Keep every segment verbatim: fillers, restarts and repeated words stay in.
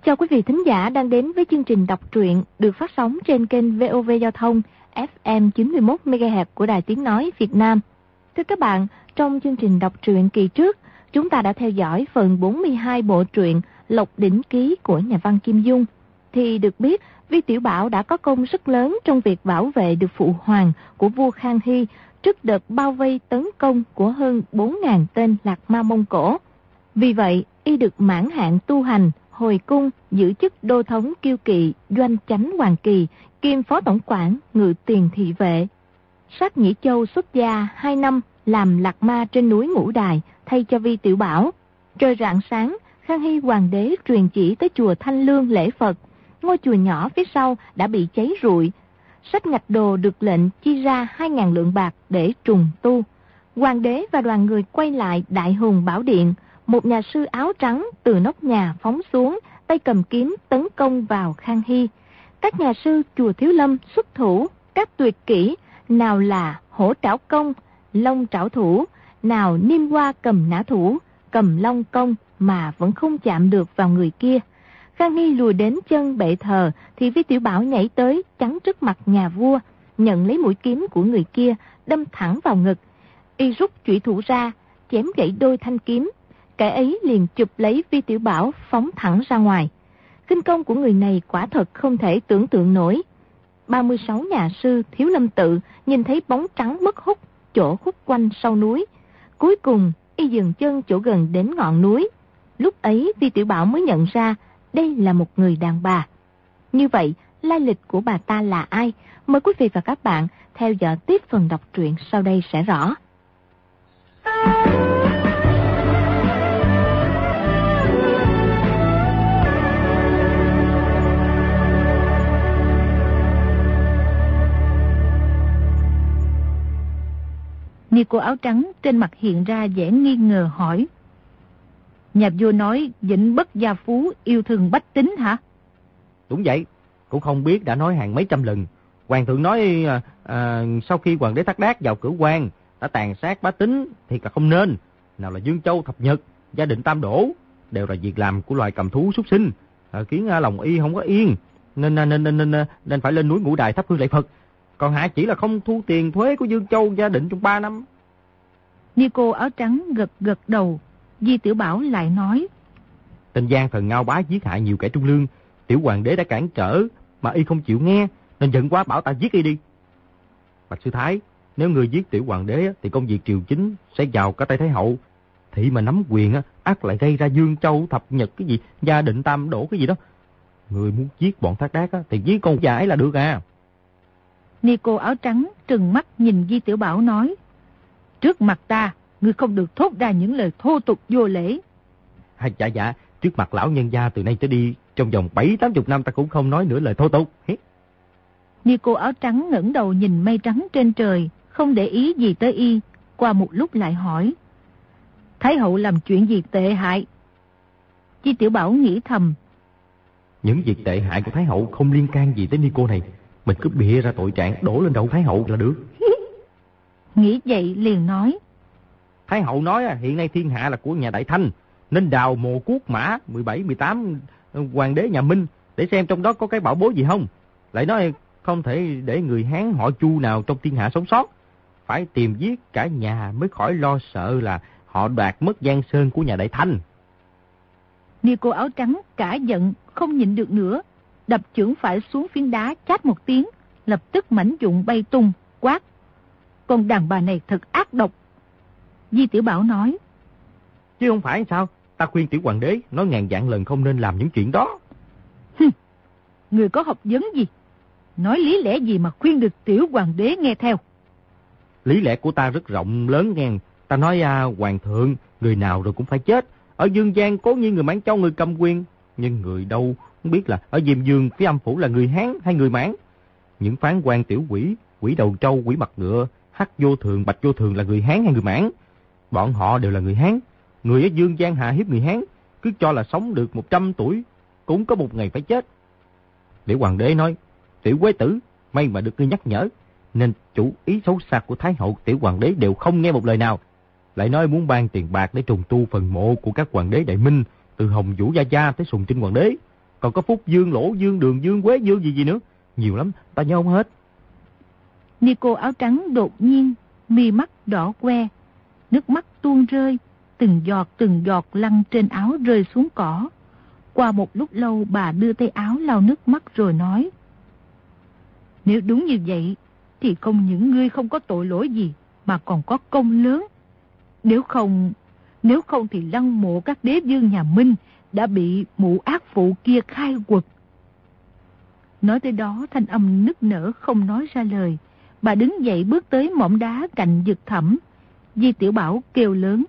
Chào quý vị thính giả đang đến với chương trình đọc truyện được phát sóng trên kênh vê o vê Giao thông ép em chín mươi mốt mê ga héc của Đài Tiếng Nói Việt Nam. Thưa các bạn, trong chương trình đọc truyện kỳ trước, chúng ta đã theo dõi phần bốn mươi hai bộ truyện Lộc Đỉnh Ký của nhà văn Kim Dung. Thì được biết, Vi Tiểu Bảo đã có công rất lớn trong việc bảo vệ được phụ hoàng của vua Khang Hy trước đợt bao vây tấn công của hơn bốn nghìn tên Lạc Ma Mông Cổ. Vì vậy, y được mãn hạn tu hành, hồi cung, giữ chức đô thống Kiêu Kỵ, doanh chánh Hoàng Kỳ, kiêm phó tổng quản, ngự tiền thị vệ. Sát Nhĩ Châu xuất gia hai năm làm lạc ma trên núi Ngũ Đài thay cho Vi Tiểu Bảo. Trời rạng sáng, Khang Hy hoàng đế truyền chỉ tới chùa Thanh Lương lễ Phật. Ngôi chùa nhỏ phía sau đã bị cháy rụi. Sách Ngạch Đồ được lệnh chi ra hai nghìn lượng bạc để trùng tu. Hoàng đế và đoàn người quay lại Đại Hùng Bảo Điện. Một nhà sư áo trắng từ nóc nhà phóng xuống, tay cầm kiếm tấn công vào Khang Hy. Các nhà sư chùa Thiếu Lâm xuất thủ, các tuyệt kỹ, nào là hổ trảo công, long trảo thủ, nào niêm hoa cầm nã thủ, cầm long công mà vẫn không chạm được vào người kia. Khang Hy lùi đến chân bệ thờ thì Vi Tiểu Bảo nhảy tới chắn trước mặt nhà vua, nhận lấy mũi kiếm của người kia, đâm thẳng vào ngực. Y rút chủy thủ ra, chém gãy đôi thanh kiếm. Kẻ ấy liền chụp lấy Vi Tiểu Bảo phóng thẳng ra ngoài. Khinh công của người này quả thật không thể tưởng tượng nổi. ba mươi sáu nhà sư Thiếu Lâm tự nhìn thấy bóng trắng mất hút chỗ khúc quanh sau núi. Cuối cùng y dừng chân chỗ gần đến ngọn núi. Lúc ấy Vi Tiểu Bảo mới nhận ra đây là một người đàn bà. Như vậy, lai lịch của bà ta là ai? Mời quý vị và các bạn theo dõi tiếp phần đọc truyện sau đây sẽ rõ. Ni cô áo trắng trên mặt hiện ra vẻ nghi ngờ hỏi: Nhà vua nói Vĩnh Bất Gia Phú yêu thương bách tính hả? Đúng vậy, cũng không biết đã nói hàng mấy trăm lần. Hoàng thượng nói à, à, sau khi hoàng đế Thác Đát vào cửa quan đã tàn sát bá tính thì là không nên. Nào là Dương Châu Thập Nhật, Gia Định Tam Đổ đều là việc làm của loài cầm thú súc sinh, à, khiến à, lòng y không có yên, nên nên, nên nên nên nên phải lên núi Ngũ Đài thắp hương lạy Phật. Còn hạ chỉ là không thu tiền thuế của Dương Châu Gia Định trong ba năm. Ni cô áo trắng gật gật đầu. Di Tiểu Bảo lại nói: Tên Giang Thần Ngao Bá giết hại nhiều kẻ trung lương, tiểu hoàng đế đã cản trở mà y không chịu nghe, nên giận quá bảo ta giết y đi. Bạch sư thái, nếu người giết tiểu hoàng đế thì công việc triều chính sẽ vào cả tay Thái hậu. Thị mà nắm quyền ắt lại gây ra Dương Châu Thập Nhật cái gì, Gia Định Tam Đổ cái gì đó. Người muốn giết bọn Thác Đát thì giết con già ấy là được à. Ni cô áo trắng trừng mắt nhìn Di Tiểu Bảo nói: Trước mặt ta, ngươi không được thốt ra những lời thô tục vô lễ. Hay dạ dạ, trước mặt lão nhân gia từ nay tới đi, trong vòng bảy tám chục năm ta cũng không nói nửa lời thô tục. Ni cô áo trắng ngẩng đầu nhìn mây trắng trên trời, không để ý gì tới y. Qua một lúc lại hỏi: Thái hậu làm chuyện gì tệ hại? Di Tiểu Bảo nghĩ thầm: Những việc tệ hại của Thái hậu không liên can gì tới Ni cô này. Mình cứ bịa ra tội trạng đổ lên đầu Thái hậu là được. Nghĩ vậy liền nói: Thái hậu nói hiện nay thiên hạ là của nhà Đại Thanh, nên đào mồ cuốc mã mười bảy mười tám hoàng đế nhà Minh để xem trong đó có cái bảo bối gì không. Lại nói không thể để người Hán họ Chu nào trong thiên hạ sống sót. Phải tìm giết cả nhà mới khỏi lo sợ là họ đoạt mất Giang Sơn của nhà Đại Thanh. Ni cô áo trắng cả giận không nhịn được nữa, đập chưởng phải xuống phiến đá chát một tiếng, lập tức mảnh vụn bay tung, quát: Con đàn bà này thật ác độc. Di Tiểu Bảo nói: Chứ không phải sao, ta khuyên tiểu hoàng đế nói ngàn vạn lần không nên làm những chuyện đó. Hừm, người có học vấn gì? Nói lý lẽ gì mà khuyên được tiểu hoàng đế nghe theo? Lý lẽ của ta rất rộng lớn nghe. Ta nói à, hoàng thượng, người nào rồi cũng phải chết. Ở Dương Giang cố nhiên người Mãn Châu người cầm quyền, nhưng người đâu không biết là ở Diêm Dương phía âm phủ là người Hán hay người Mãn. Những phán quan tiểu quỷ, quỷ đầu trâu, quỷ mặt ngựa, Hắc Vô Thường, Bạch Vô Thường là người Hán hay người Mãn? Bọn họ đều là người Hán. Người ở Dương Giang hạ hiếp người Hán, cứ cho là sống được một trăm tuổi, cũng có một ngày phải chết. Để hoàng đế nói: Tiểu quế tử, may mà được ngươi nhắc nhở, nên chủ ý xấu xa của Thái hậu tiểu hoàng đế đều không nghe một lời nào. Lại nói muốn ban tiền bạc để trùng tu phần mộ của các hoàng đế Đại Minh, từ Hồng Vũ Gia Gia tới Sùng Trinh hoàng đế. Còn có Phúc Dương, Lỗ Dương, Đường Dương, Quế Dương gì gì nữa. Nhiều lắm, ta nhớ không hết. Nico áo trắng đột nhiên, mi mắt đỏ que, nước mắt tuôn rơi, từng giọt từng giọt lăn trên áo rơi xuống cỏ. Qua một lúc lâu bà đưa tay áo lau nước mắt rồi nói: Nếu đúng như vậy, thì không những ngươi không có tội lỗi gì, mà còn có công lớn. Nếu không, nếu không thì lăng mộ các đế vương nhà Minh đã bị mụ ác phụ kia khai quật. Nói tới đó thanh âm nức nở không nói ra lời. Bà đứng dậy bước tới mỏm đá cạnh vực thẳm. Di Tiểu Bảo kêu lớn: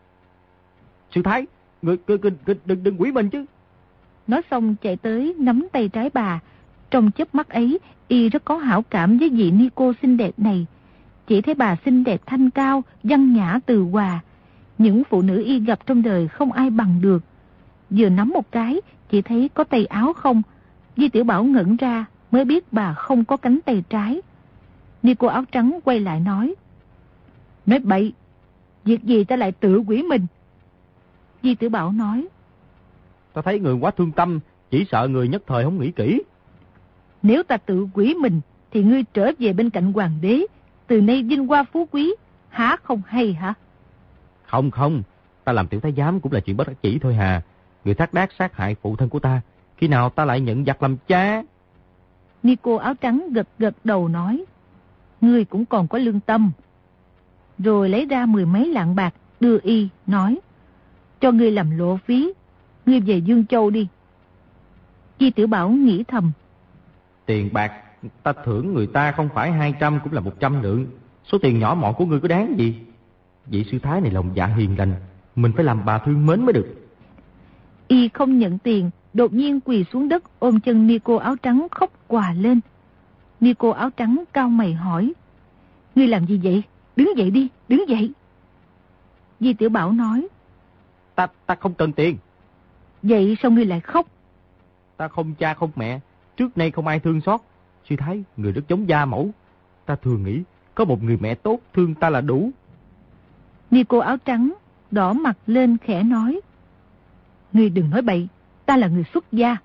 Sư Thái, người, người, người, người đừng, đừng quỷ mình chứ. Nói xong chạy tới nắm tay trái bà. Trong chớp mắt ấy, y rất có hảo cảm với vị Nico xinh đẹp này. Chỉ thấy bà xinh đẹp thanh cao, văn nhã từ hòa. Những phụ nữ y gặp trong đời không ai bằng được. Vừa nắm một cái, chỉ thấy có tay áo không. Di Tiểu Bảo ngẩn ra, mới biết bà không có cánh tay trái. Nico áo trắng quay lại nói: Nói bậy, việc gì ta lại tự quỷ mình? Di Tiểu Bảo nói: Ta thấy người quá thương tâm, chỉ sợ người nhất thời không nghĩ kỹ. Nếu ta tự quỷ mình, thì ngươi trở về bên cạnh hoàng đế, từ nay vinh hoa phú quý, há không hay hả? Không không, ta làm tiểu thái giám cũng là chuyện bất đắc chỉ thôi hà. Người thác đác sát hại phụ thân của ta, khi nào ta lại nhận giặc làm cha? Nico áo trắng gật gật đầu nói: Ngươi cũng còn có lương tâm. Rồi lấy ra mười mấy lạng bạc đưa y, nói: Cho ngươi làm lộ phí, ngươi về Dương Châu đi. Di Tiểu Bảo nghĩ thầm: Tiền bạc ta thưởng người ta không phải hai trăm cũng là một trăm lượng. Số tiền nhỏ mọn của ngươi có đáng gì? Vị sư thái này lòng dạ hiền lành, mình phải làm bà thương mến mới được. Y không nhận tiền, đột nhiên quỳ xuống đất ôm chân Nico áo trắng khóc òa lên. Nico áo trắng cau mày hỏi: Ngươi làm gì vậy? Đứng dậy đi, đứng dậy. Di Tiểu Bảo nói: Ta ta không cần tiền. Vậy sao ngươi lại khóc? Ta không cha không mẹ, trước nay không ai thương xót. Sư thái, người rất giống gia mẫu. Ta thường nghĩ có một người mẹ tốt thương ta là đủ. Nico áo trắng đỏ mặt lên khẽ nói: Ngươi đừng nói bậy, ta là người xuất gia.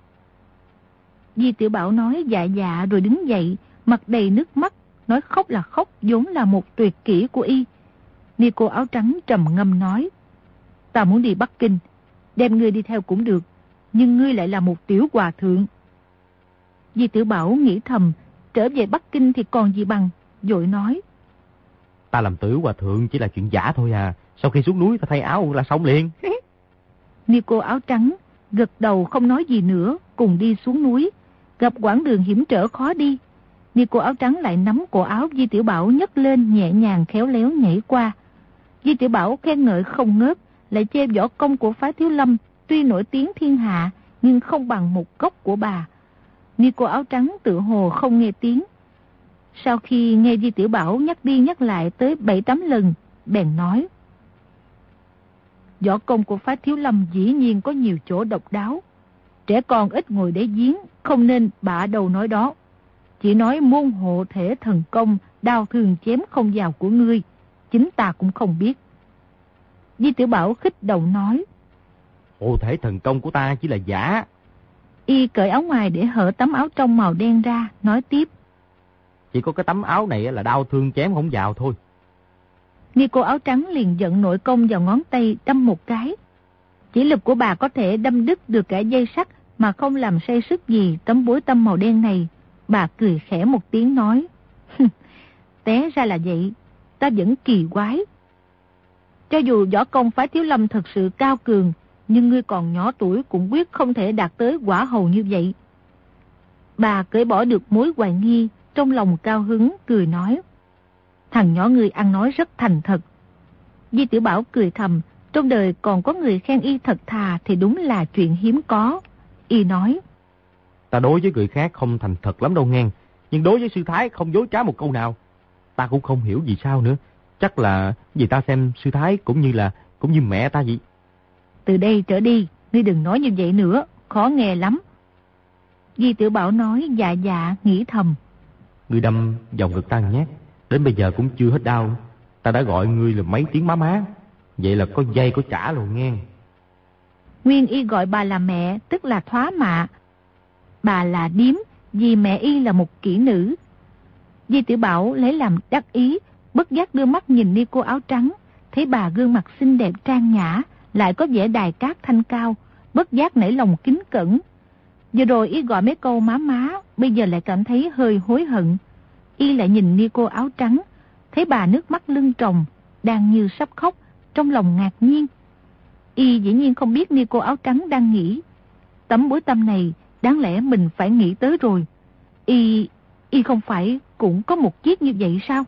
Di Tiểu Bảo nói dạ dạ rồi đứng dậy, mặt đầy nước mắt, nói khóc là khóc, vốn là một tuyệt kỹ của y. Nico áo trắng trầm ngâm nói: Ta muốn đi Bắc Kinh, đem ngươi đi theo cũng được, nhưng ngươi lại là một tiểu hòa thượng. Di Tiểu Bảo nghĩ thầm, trở về Bắc Kinh thì còn gì bằng, vội nói: Ta làm tiểu hòa thượng chỉ là chuyện giả thôi à, sau khi xuống núi ta thay áo là xong liền. Nico áo trắng gật đầu không nói gì nữa, cùng đi xuống núi. Gặp quãng đường hiểm trở khó đi, Nico áo trắng lại nắm cổ áo Di Tiểu Bảo nhấc lên, nhẹ nhàng khéo léo nhảy qua. Di Tiểu Bảo khen ngợi không ngớt, lại chê võ công của phái Thiếu Lâm tuy nổi tiếng thiên hạ, nhưng không bằng một gốc của bà. Nico áo trắng tự hồ không nghe tiếng. Sau khi nghe Di Tiểu Bảo nhắc đi nhắc lại tới bảy tám lần, bèn nói: Võ công của phái Thiếu Lâm dĩ nhiên có nhiều chỗ độc đáo. Trẻ con ít ngồi để giếng, không nên bạ đầu nói đó. Chỉ nói môn hộ thể thần công, đao thường chém không vào của ngươi, chính ta cũng không biết. Di Tiểu Bảo khích động nói: Hộ thể thần công của ta chỉ là giả. Y cởi áo ngoài để hở tấm áo trong màu đen ra, nói tiếp: Chỉ có cái tấm áo này là đao thương chém không vào thôi. Nico áo trắng liền giận nội công vào ngón tay đâm một cái. Chỉ lực của bà có thể đâm đứt được cả dây sắt mà không làm say sức gì tấm bối tâm màu đen này. Bà cười khẽ một tiếng nói: Té ra là vậy, ta vẫn kỳ quái. Cho dù võ công phái Thiếu Lâm thật sự cao cường, nhưng ngươi còn nhỏ tuổi cũng quyết không thể đạt tới quả hầu như vậy. Bà cởi bỏ được mối hoài nghi, trong lòng cao hứng, cười nói: Thằng nhỏ ngươi ăn nói rất thành thật. Di Tiểu Bảo cười thầm, trong đời còn có người khen y thật thà thì đúng là chuyện hiếm có. Y nói: Ta đối với người khác không thành thật lắm đâu nghe, nhưng đối với sư thái không dối trá một câu nào. Ta cũng không hiểu vì sao nữa, chắc là vì ta xem sư thái cũng như là cũng như mẹ ta vậy. Từ đây trở đi, ngươi đừng nói như vậy nữa, khó nghe lắm. Di Tiểu Bảo nói dạ dạ, nghĩ thầm: Ngươi đâm vào ngực ta nhát, đến bây giờ cũng chưa hết đau. Ta đã gọi ngươi là mấy tiếng má má, vậy là có dây có trả rồi nghe. Nguyên y gọi bà là mẹ, tức là thoá mạ. bà là điếm vì mẹ y là một kỹ nữ. Di Tiểu Bảo lấy làm đắc ý, bất giác đưa mắt nhìn ni cô áo trắng, thấy bà gương mặt xinh đẹp trang nhã, lại có vẻ đài cát thanh cao, bất giác nảy lòng kính cẩn. Vừa rồi y gọi mấy câu má má, bây giờ lại cảm thấy hơi hối hận. Y lại nhìn ni cô áo trắng, thấy bà nước mắt lưng tròng, đang như sắp khóc, trong lòng ngạc nhiên. Y dĩ nhiên không biết ni cô áo trắng đang nghĩ, tấm bối tâm này đáng lẽ mình phải nghĩ tới rồi. Y, y không phải cũng có một chiếc như vậy sao?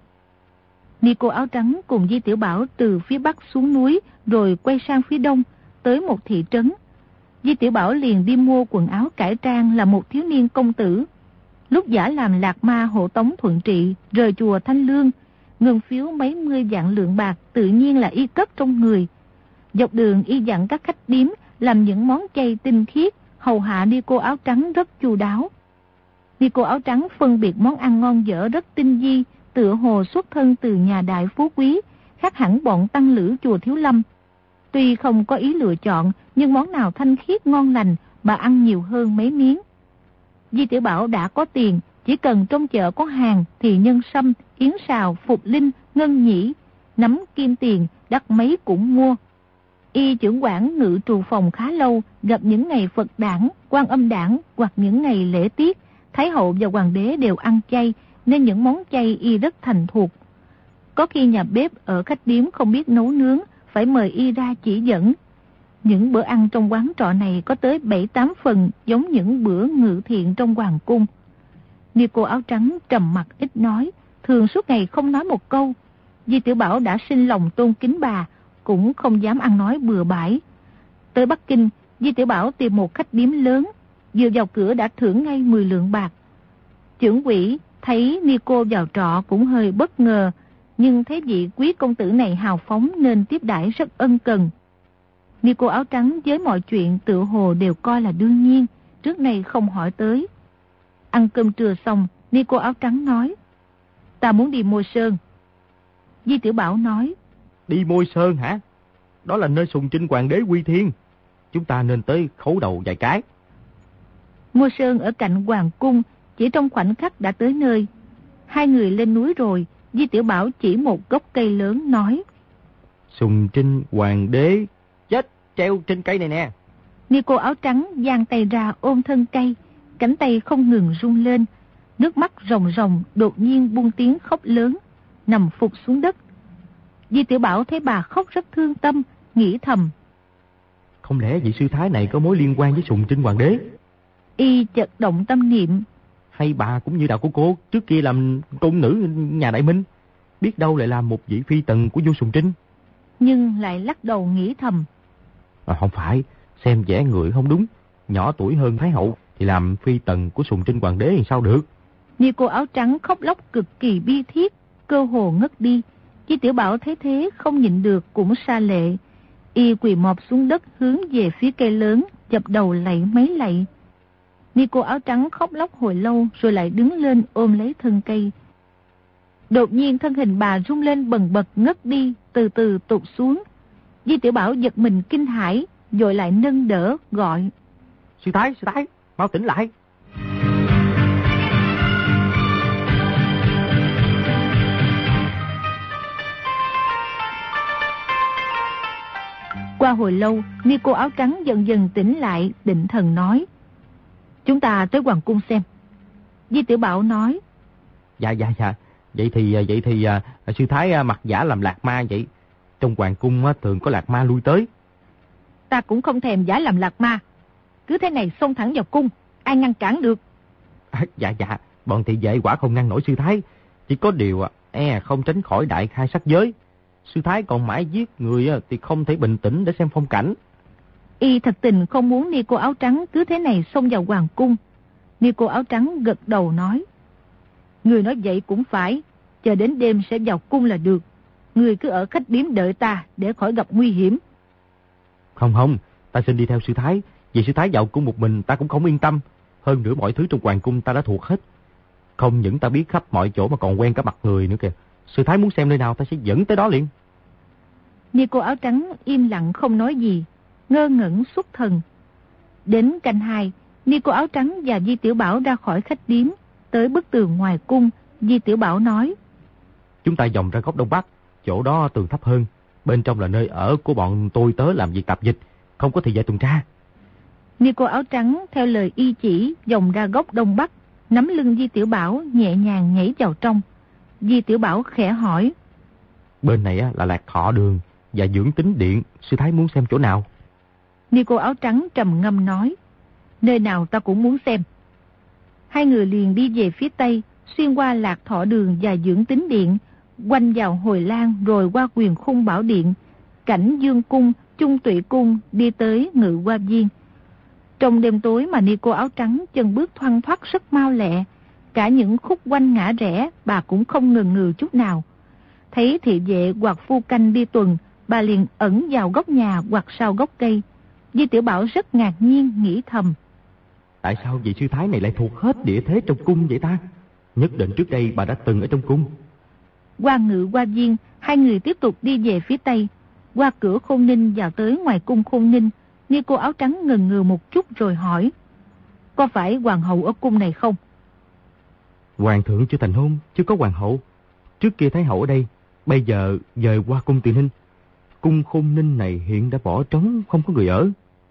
Ni cô áo trắng cùng Di Tiểu Bảo từ phía bắc xuống núi, rồi quay sang phía đông, tới một thị trấn. Di Tiểu Bảo liền đi mua quần áo cải trang là một thiếu niên công tử. Lúc giả làm lạc ma hộ tống Thuận Trị, rời chùa Thanh Lương, ngân phiếu mấy mươi vạn lượng bạc tự nhiên là y cất trong người. Dọc đường y dặn các khách điếm làm những món chay tinh khiết, hầu hạ ni cô áo trắng rất chu đáo. Ni cô áo trắng phân biệt món ăn ngon dở rất tinh vi, tựa hồ xuất thân từ nhà đại phú quý, khác hẳn bọn tăng lữ chùa Thiếu Lâm. Tuy không có ý lựa chọn, nhưng món nào thanh khiết ngon lành, bà ăn nhiều hơn mấy miếng. Di Tiểu Bảo đã có tiền, chỉ cần trong chợ có hàng thì nhân sâm, yến sào, phục linh, ngân nhĩ, nắm kim tiền, đắt mấy cũng mua. Y trưởng quản ngự trù phòng khá lâu, gặp những ngày Phật đản, Quan Âm đản hoặc những ngày lễ tiết, Thái hậu và hoàng đế đều ăn chay, nên những món chay y rất thành thuộc. Có khi nhà bếp ở khách điếm không biết nấu nướng, phải mời y ra chỉ dẫn. Những bữa ăn trong quán trọ này có tới bảy tám phần giống những bữa ngự thiện trong hoàng cung. Ni cô áo trắng trầm mặt ít nói, thường suốt ngày không nói một câu. Di Tiểu Bảo đã sinh lòng tôn kính bà, cũng không dám ăn nói bừa bãi. Tới Bắc Kinh, Di Tiểu Bảo tìm một khách điếm lớn, vừa vào cửa đã thưởng ngay mười lượng bạc. Chưởng quỹ thấy ni cô vào trọ cũng hơi bất ngờ, nhưng thấy vị quý công tử này hào phóng nên tiếp đãi rất ân cần. Ni cô áo trắng với mọi chuyện tự hồ đều coi là đương nhiên, trước nay không hỏi tới. Ăn cơm trưa xong, ni cô áo trắng nói, ta muốn đi Môi Sơn. Di Tiểu Bảo nói, đi Môi Sơn hả? Đó là nơi sùng trinh hoàng đế quy thiên. Chúng ta nên tới khấu đầu vài cái. Môi Sơn ở cạnh hoàng cung, chỉ trong khoảnh khắc đã tới nơi. Hai người lên núi rồi, Di Tiểu Bảo chỉ một gốc cây lớn nói, sùng trinh hoàng đế chết treo trên cây này nè. Ni cô áo trắng giang tay ra ôm thân cây, cánh tay không ngừng rung lên, nước mắt ròng ròng đột nhiên buông tiếng khóc lớn, nằm phục xuống đất. Di Tiểu Bảo thấy bà khóc rất thương tâm, nghĩ thầm, không lẽ vị sư thái này có mối liên quan với sùng trinh hoàng đế? Y chợt động tâm niệm, hay bà cũng như đạo của cô trước kia làm cung nữ nhà Đại Minh, biết đâu lại làm một vị phi tần của vua Sùng Trinh. Nhưng lại lắc đầu nghĩ thầm, à, không phải, xem vẻ người không đúng, nhỏ tuổi hơn Thái hậu thì làm phi tần của Sùng Trinh hoàng đế thì sao được. Ni cô áo trắng khóc lóc cực kỳ bi thiết, cơ hồ ngất đi. Chi Tiểu Bảo thấy thế không nhịn được cũng sa lệ. Y quỳ mọp xuống đất hướng về phía cây lớn, chập đầu lạy mấy lạy. Ni cô áo trắng khóc lóc hồi lâu rồi lại đứng lên ôm lấy thân cây. Đột nhiên thân hình bà rung lên bần bật ngất đi, từ từ tụt xuống. Di Tiểu Bảo giật mình kinh hãi, vội lại nâng đỡ gọi, sư thái, sư thái, mau tỉnh lại. Qua hồi lâu, Ni cô áo trắng dần dần tỉnh lại, định thần nói, chúng ta tới hoàng cung xem. Di Tiểu Bảo nói, Dạ dạ dạ, vậy thì vậy thì à, sư thái à, mặc giả làm lạc ma vậy. Trong hoàng cung à, thường có lạc ma lui tới. Ta cũng không thèm giả làm lạc ma, cứ thế này xông thẳng vào cung, ai ngăn cản được. À, dạ dạ, bọn thị vệ quả không ngăn nổi sư thái. Chỉ có điều à, e không tránh khỏi đại khai sát giới. Sư thái còn mãi giết người à, thì không thể bình tĩnh để xem phong cảnh. Y thật tình không muốn Ni cô áo trắng cứ thế này xông vào hoàng cung. Ni cô áo trắng gật đầu nói, người nói vậy cũng phải, chờ đến đêm sẽ vào cung là được. Người cứ ở khách điếm đợi ta để khỏi gặp nguy hiểm. Không không, ta xin đi theo sư thái. Vì sư thái vào cung một mình ta cũng không yên tâm. Hơn nữa mọi thứ trong hoàng cung ta đã thuộc hết. Không những ta biết khắp mọi chỗ mà còn quen cả mặt người nữa kìa. Sư thái muốn xem nơi nào ta sẽ dẫn tới đó liền. Ni cô áo trắng im lặng không nói gì, ngơ ngẩn xuất thần. Đến canh hai, Nico áo trắng và Di Tiểu Bảo ra khỏi khách điếm, tới bức tường ngoài cung. Di Tiểu Bảo nói: Chúng ta vòng ra góc đông bắc, chỗ đó tường thấp hơn, bên trong là nơi ở của bọn tôi tớ làm việc tạp dịch, không có thời gian tuần tra. Nico áo trắng theo lời y chỉ vòng ra góc đông bắc, nắm lưng Di Tiểu Bảo nhẹ nhàng nhảy vào trong. Di Tiểu Bảo khẽ hỏi: Bên này là Lạc Thọ Đường và Dưỡng Tính Điện, sư thái muốn xem chỗ nào? Nico áo trắng trầm ngâm nói: Nơi nào ta cũng muốn xem. Hai người liền đi về phía tây, xuyên qua Lạc Thọ Đường và Dưỡng Tính Điện, quanh vào Hồi Lan rồi qua Quyền Khung Bảo Điện, cảnh Dương Cung, Trung Tụy Cung, đi tới Ngự Hoa Viên. Trong đêm tối mà Nico áo trắng chân bước thoăn thoắt rất mau lẹ, cả những khúc quanh ngã rẽ bà cũng không ngừng ngừ chút nào. Thấy thị vệ hoặc phu canh đi tuần, bà liền ẩn vào góc nhà hoặc sau gốc cây. Di Tiểu Bảo rất ngạc nhiên nghĩ thầm: Tại sao vị sư thái này lại thuộc hết địa thế trong cung vậy ta? Nhất định trước đây bà đã từng ở trong cung. Qua Ngự Hoa Viên, hai người tiếp tục đi về phía tây, qua cửa Khôn Ninh vào tới ngoài cung Khôn Ninh. Nico áo trắng ngần ngừ một chút rồi hỏi: Có phải hoàng hậu ở cung này không? Hoàng thượng chưa thành hôn, chưa có hoàng hậu. Trước kia thái hậu ở đây, bây giờ dời qua cung Từ Ninh. Cung Khôn Ninh này hiện đã bỏ trống, không có người ở.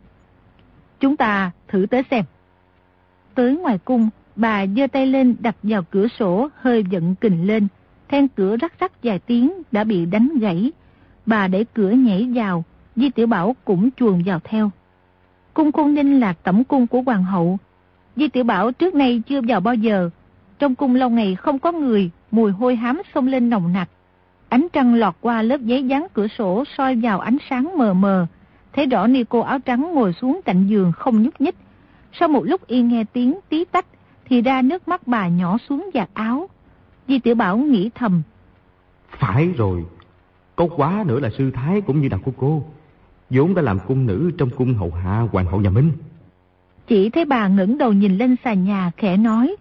Chúng ta thử tới xem. Tới ngoài cung, bà giơ tay lên đặt vào cửa sổ, hơi giận kình lên. Then cửa rắc rắc vài tiếng đã bị đánh gãy. Bà đẩy cửa nhảy vào, Di Tiểu Bảo cũng chuồn vào theo. Cung Khôn Ninh là tẩm cung của hoàng hậu. Di Tiểu Bảo trước nay chưa vào bao giờ. Trong cung lâu ngày không có người, mùi hôi hám xông lên nồng nặc. Ánh trăng lọt qua lớp giấy dán cửa sổ soi vào ánh sáng mờ mờ. Thấy rõ Nico áo trắng ngồi xuống cạnh giường không nhúc nhích. Sau một lúc y nghe tiếng tí tách thì ra nước mắt bà nhỏ xuống vạt áo. Di Tiểu Bảo nghĩ thầm: Phải rồi, có quá nữa là sư thái cũng như đàn của cô, vốn đã làm cung nữ trong cung hầu hạ hoàng hậu nhà Minh. Chỉ thấy bà ngẩng đầu nhìn lên sàn nhà khẽ nói: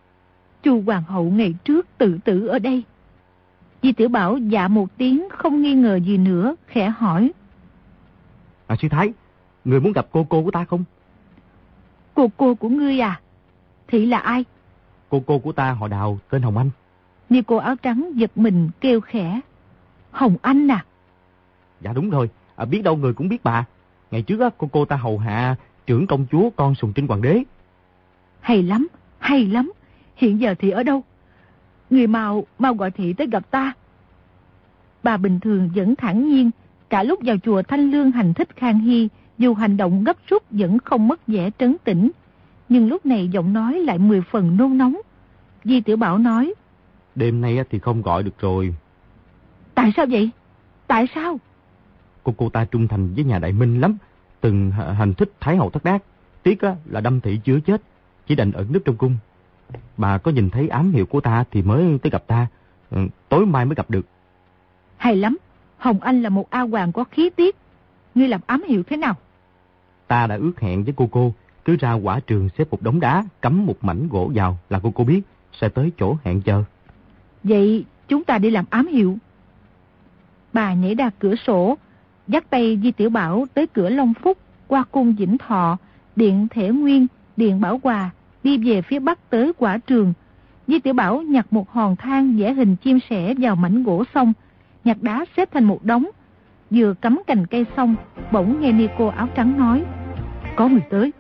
Chu hoàng hậu ngày trước tự tử ở đây. Di Tiểu Bảo dạ một tiếng không nghi ngờ gì nữa, khẽ hỏi: À sư thái, người muốn gặp cô cô của ta không? Cô cô của ngươi à? Thị là ai? Cô cô của ta họ Đào, tên Hồng Anh. Nico áo trắng giật mình kêu khẽ: Hồng Anh à? Dạ đúng rồi, à, biết đâu người cũng biết bà. Ngày trước á, cô cô ta hầu hạ trưởng công chúa con Sùng Trinh Hoàng đế. Hay lắm, hay lắm. Hiện giờ thị ở đâu? Người mau, mau gọi thị tới gặp ta. Bà bình thường vẫn thản nhiên, cả lúc vào chùa Thanh Lương hành thích Khang Hy, dù hành động gấp rút vẫn không mất vẻ trấn tĩnh. Nhưng lúc này giọng nói lại mười phần nôn nóng. Di Tiểu Bảo nói: Đêm nay thì không gọi được rồi. Tại sao vậy? Tại sao? Cô cô ta trung thành với nhà Đại Minh lắm, từng hành thích Thái hậu Thất Đát. Tiếc là đâm thị chưa chết, chỉ đành ẩn núp trong cung. Bà có nhìn thấy ám hiệu của ta thì mới tới gặp ta, ừ, tối mai mới gặp được. Hay lắm, Hồng Anh là một A Hoàng có khí tiết. Ngươi làm ám hiệu thế nào? Ta đã ước hẹn với cô cô, cứ ra quả trường xếp một đống đá, cắm một mảnh gỗ vào là cô cô biết, sẽ tới chỗ hẹn chờ. Vậy chúng ta đi làm ám hiệu. Bà nhảy ra cửa sổ, dắt tay Di Tiểu Bảo tới cửa Long Phúc, qua cung Vĩnh Thọ, điện Thể Nguyên, điện Bảo Hòa, đi về phía bắc tới quả trường. Di Tiểu Bảo nhặt một hòn than vẽ hình chim sẻ vào mảnh gỗ xong, nhặt đá xếp thành một đống. Vừa cắm cành cây xong, bỗng nghe Nico áo trắng nói: Có người tới.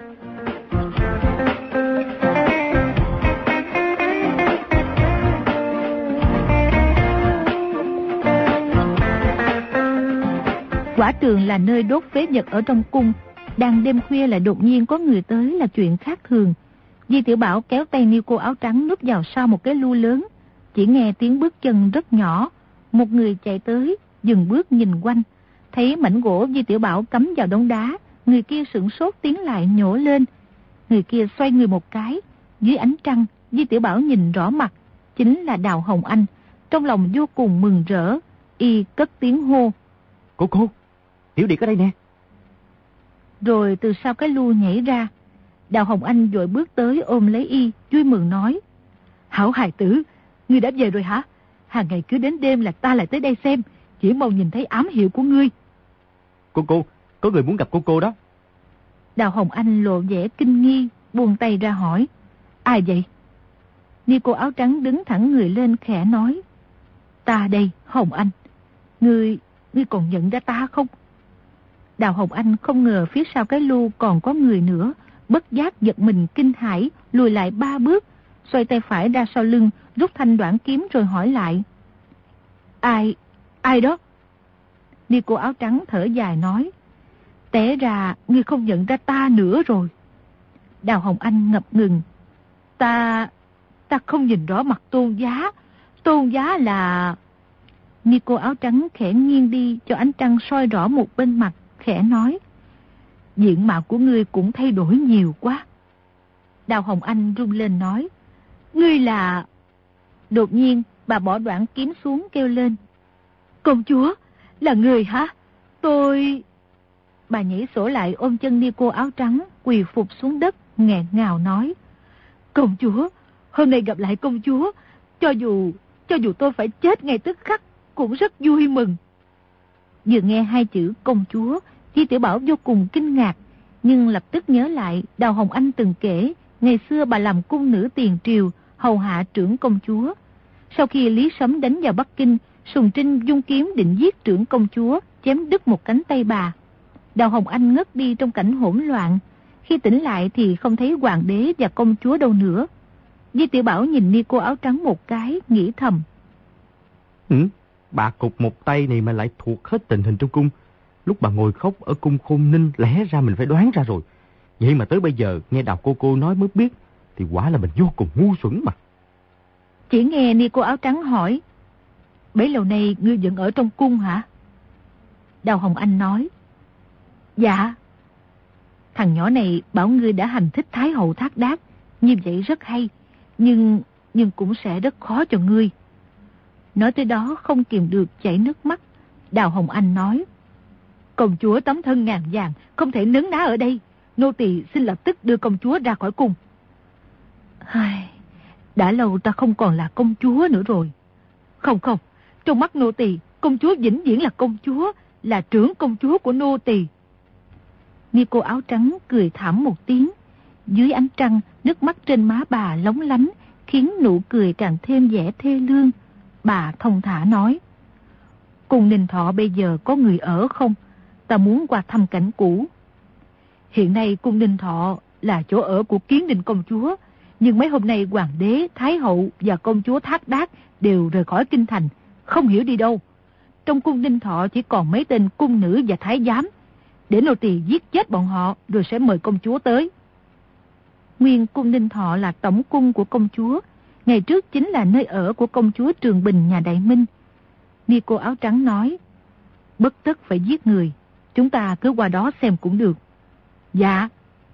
Quả trường là nơi đốt phế vật ở trong cung. Đang đêm khuya lại đột nhiên có người tới là chuyện khác thường. Di Tiểu Bảo kéo tay Nico áo trắng núp vào sau một cái lu lớn. Chỉ nghe tiếng bước chân rất nhỏ. Một người chạy tới, dừng bước nhìn quanh. Thấy mảnh gỗ Di Tiểu Bảo cắm vào đống đá, người kia sửng sốt tiến lại nhổ lên. Người kia xoay người một cái. Dưới ánh trăng, Di Tiểu Bảo nhìn rõ mặt, chính là Đào Hồng Anh. Trong lòng vô cùng mừng rỡ, y cất tiếng hô: Cô cô, Tiểu Điệt ở đây nè. Rồi từ sau cái lu nhảy ra. Đào Hồng Anh vội bước tới ôm lấy y, vui mừng nói: Hảo hài tử, ngươi đã về rồi hả? Hàng ngày cứ đến đêm là ta lại tới đây xem, chỉ mong nhìn thấy ám hiệu của ngươi. Cô cô, có người muốn gặp cô cô đó. Đào Hồng Anh lộ vẻ kinh nghi, buông tay ra hỏi. Ai vậy? Ni cô áo trắng đứng thẳng người lên khẽ nói. Ta đây, Hồng Anh. Ngươi, ngươi còn nhận ra ta không? Đào Hồng Anh không ngờ phía sau cái lu còn có người nữa, bất giác giật mình kinh hãi, lùi lại ba bước, xoay tay phải ra sau lưng, rút thanh đoạn kiếm rồi hỏi lại. Ai, ai đó? Ni cô áo trắng thở dài nói. Té ra ngươi không nhận ra ta nữa rồi. Đào Hồng Anh ngập ngừng. Ta, ta không nhìn rõ mặt Tôn Giá. Tôn Giá là... Ni cô áo trắng khẽ nghiêng đi cho ánh trăng soi rõ một bên mặt, khẽ nói. Diện mạo của ngươi cũng thay đổi nhiều quá. Đào Hồng Anh run lên nói. Ngươi là... Đột nhiên bà bỏ đoạn kiếm xuống kêu lên. Công chúa, là người hả? Tôi... Bà nhảy sổ lại ôm chân Ni cô áo trắng, quỳ phục xuống đất, nghẹn ngào nói. Công chúa, hôm nay gặp lại công chúa, cho dù, cho dù tôi phải chết ngay tức khắc, cũng rất vui mừng. Vừa nghe hai chữ công chúa, Di Tiểu Bảo vô cùng kinh ngạc, nhưng lập tức nhớ lại Đào Hồng Anh từng kể, ngày xưa bà làm cung nữ tiền triều, hầu hạ trưởng công chúa. Sau khi Lý Sấm đánh vào Bắc Kinh, Sùng Trinh dung kiếm định giết trưởng công chúa, chém đứt một cánh tay bà. Đào Hồng Anh ngất đi trong cảnh hỗn loạn. Khi tỉnh lại thì không thấy hoàng đế và công chúa đâu nữa. Di Tiểu Bảo nhìn Ni cô áo trắng một cái, nghĩ thầm. Ừ, bà cục một tay này mà lại thuộc hết tình hình trong cung. Lúc bà ngồi khóc ở cung Khôn Ninh, lẽ ra mình phải đoán ra rồi. Vậy mà tới bây giờ nghe Đào cô cô nói mới biết, thì quả là mình vô cùng ngu xuẩn mà. Chỉ nghe Ni cô áo trắng hỏi. Bấy lâu nay ngươi vẫn ở trong cung hả? Đào Hồng Anh nói. Dạ. Thằng nhỏ này bảo ngươi đã hành thích Thái hậu Thác Đác, như vậy rất hay, nhưng nhưng cũng sẽ rất khó cho ngươi. Nói tới đó không kìm được chảy nước mắt. Đào Hồng Anh nói. Công chúa tấm thân ngàn vàng, không thể nấn ná ở đây. Nô tỳ xin lập tức đưa công chúa ra khỏi cung. Ai, đã lâu ta không còn là công chúa nữa rồi. Không không, trong mắt nô tỳ, công chúa vĩnh viễn là công chúa, là trưởng công chúa của nô tỳ. Ni cô áo trắng cười thảm một tiếng. Dưới ánh trăng, nước mắt trên má bà lóng lánh, khiến nụ cười càng thêm vẻ thê lương. Bà thông thả nói. Cung Ninh Thọ bây giờ có người ở không? Ta muốn qua thăm cảnh cũ. Hiện nay cung Ninh Thọ là chỗ ở của Kiến Ninh công chúa, nhưng mấy hôm nay hoàng đế, thái hậu và công chúa Thác Đác đều rời khỏi kinh thành, không hiểu đi đâu. Trong cung Ninh Thọ chỉ còn mấy tên cung nữ và thái giám. Để nô tỳ giết chết bọn họ rồi sẽ mời công chúa tới. Nguyên cung Ninh Thọ là tổng cung của công chúa, ngày trước chính là nơi ở của công chúa Trường Bình nhà Đại Minh. Ni cô áo trắng nói. Bất tất phải giết người, chúng ta cứ qua đó xem cũng được. Dạ.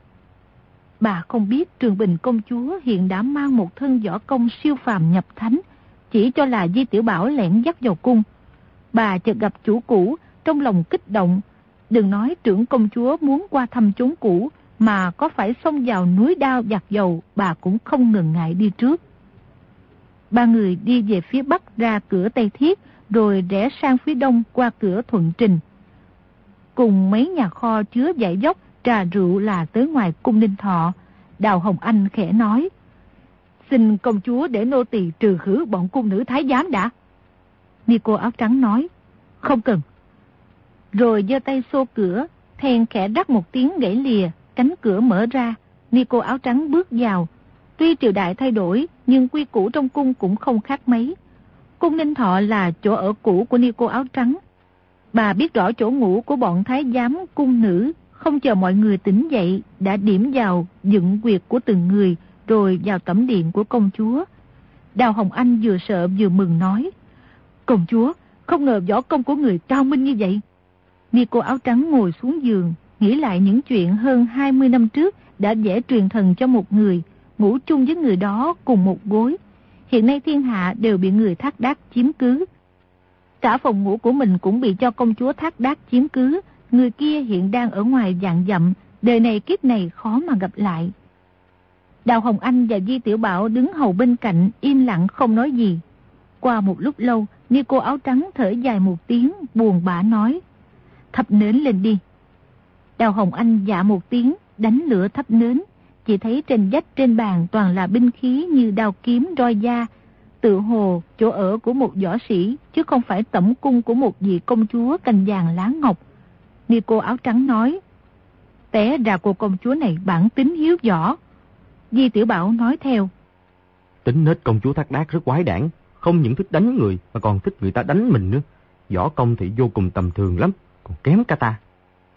Bà không biết Trường Bình công chúa hiện đã mang một thân võ công siêu phàm nhập thánh, chỉ cho là Di Tiểu Bảo lẻn dắt vào cung. Bà chợt gặp chủ cũ, trong lòng kích động. Đừng nói trưởng công chúa muốn qua thăm chốn cũ, mà có phải xông vào núi đao giặt dầu, bà cũng không ngần ngại đi trước. Ba người đi về phía bắc ra cửa Tây Thiết, rồi rẽ sang phía đông qua cửa Thuận Trình. Cùng mấy nhà kho chứa dải dốc, trà rượu là tới ngoài cung Ninh Thọ. Đào Hồng Anh khẽ nói. Xin công chúa để nô tỳ trừ khử bọn cung nữ thái giám đã. Ni cô áo trắng nói. Không cần. Rồi giơ tay xô cửa, then khẽ rắc một tiếng gãy lìa, cánh cửa mở ra. Ni cô áo trắng bước vào. Tuy triều đại thay đổi, nhưng quy củ trong cung cũng không khác mấy. Cung Ninh Thọ là chỗ ở cũ của Ni cô áo trắng. Bà biết rõ chỗ ngủ của bọn thái giám cung nữ, không chờ mọi người tỉnh dậy, đã điểm vào dựng quyệt của từng người, rồi vào tẩm điện của công chúa. Đào Hồng Anh vừa sợ vừa mừng nói. Công chúa, không ngờ võ công của người cao minh như vậy. Ni cô áo trắng ngồi xuống giường, nghĩ lại những chuyện hơn hai mươi năm trước đã vẽ truyền thần cho một người, ngủ chung với người đó cùng một gối. Hiện nay thiên hạ đều bị người Thác Đác chiếm cứ. Cả phòng ngủ của mình cũng bị cho công chúa Thác Đác chiếm cứ. Người kia hiện đang ở ngoài vạn dặm, đời này kiếp này khó mà gặp lại. Đào Hồng Anh và Di Tiểu Bảo đứng hầu bên cạnh, im lặng không nói gì. Qua một lúc lâu, Ni cô áo trắng thở dài một tiếng, buồn bã nói. Thắp nến lên đi. Đào Hồng Anh dạ một tiếng, đánh lửa thắp nến. chỉ thấy trên vách trên bàn toàn là binh khí như đao kiếm roi da, tự hồ chỗ ở của một võ sĩ, chứ không phải tẩm cung của một vị công chúa cành vàng lá ngọc. Ni cô áo trắng nói, té ra cô công chúa này bản tính hiếu võ. Di Tiểu Bảo nói theo, tính nết công chúa Thác Đác rất quái đản, không những thích đánh người mà còn thích người ta đánh mình nữa. Võ công thì vô cùng tầm thường lắm, còn kém cả ta.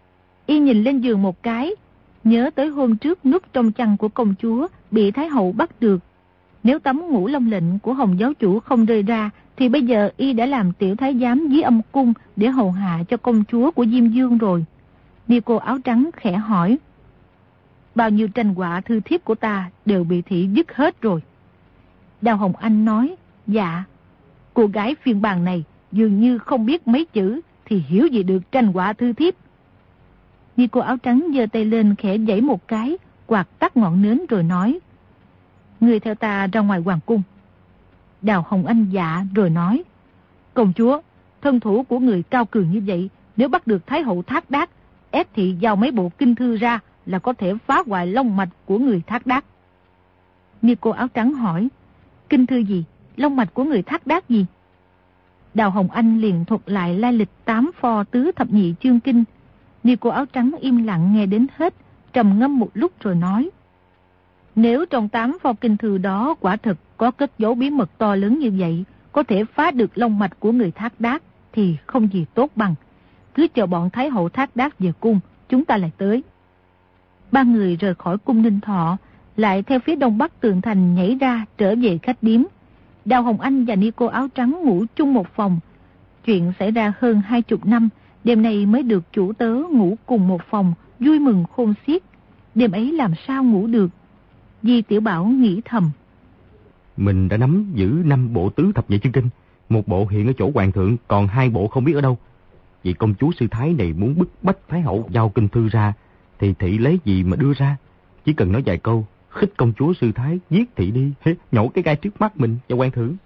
Y nhìn lên giường một cái, nhớ tới hôm trước núp trong chăn của công chúa bị Thái hậu bắt được. Nếu tấm ngũ long lệnh của Hồng giáo chủ không rơi ra, thì bây giờ Y đã làm tiểu thái giám dưới âm cung để hầu hạ cho công chúa của Diêm Dương rồi. Ni cô áo trắng khẽ hỏi, bao nhiêu tranh họa thư thiếp của ta đều bị thị dứt hết rồi. Đào Hồng Anh nói, dạ. Cô gái phiên bản này dường như không biết mấy chữ thì hiểu gì được tranh họa thư thiếp. Ni cô áo trắng giơ tay lên khẽ giãy một cái, quạt tắt ngọn nến rồi nói, người theo ta ra ngoài hoàng cung. Đào Hồng Anh dạ rồi nói, công chúa, thân thủ của người cao cường như vậy, nếu bắt được Thái hậu Thác Đác, ép thị giao mấy bộ kinh thư ra là có thể phá hoại long mạch của người Thác Đác. Ni cô áo trắng hỏi, kinh thư gì, long mạch của người Thác Đác gì? Đào Hồng Anh liền thuật lại lai lịch tám pho tứ thập nhị chương kinh. Ni cô áo trắng im lặng nghe đến hết, trầm ngâm một lúc rồi nói, nếu trong tám pho kinh thư đó quả thực có cất giấu bí mật to lớn như vậy, có thể phá được long mạch của người Thác Đác, thì không gì tốt bằng. Cứ chờ bọn Thái hậu Thác Đác về cung, chúng ta lại tới. Ba người rời khỏi cung Ninh Thọ, lại theo phía đông bắc tường thành nhảy ra trở về khách điếm. Đào Hồng Anh và Ni cô áo trắng ngủ chung một phòng. Chuyện xảy ra hơn hai chục năm, đêm nay mới được chủ tớ ngủ cùng một phòng, vui mừng khôn xiết. Đêm ấy làm sao ngủ được? Di Tiểu Bảo nghĩ thầm, mình đã nắm giữ năm bộ tứ thập nhị chương kinh, một bộ hiện ở chỗ hoàng thượng, còn hai bộ không biết ở đâu. Vì công chúa sư thái này muốn bức bách Thái hậu giao kinh thư ra, thì thị lấy gì mà đưa ra? Chỉ cần nói vài câu, khích công chúa sư thái giết thị đi, nhổ cái gai trước mắt mình cho hoàng thượng.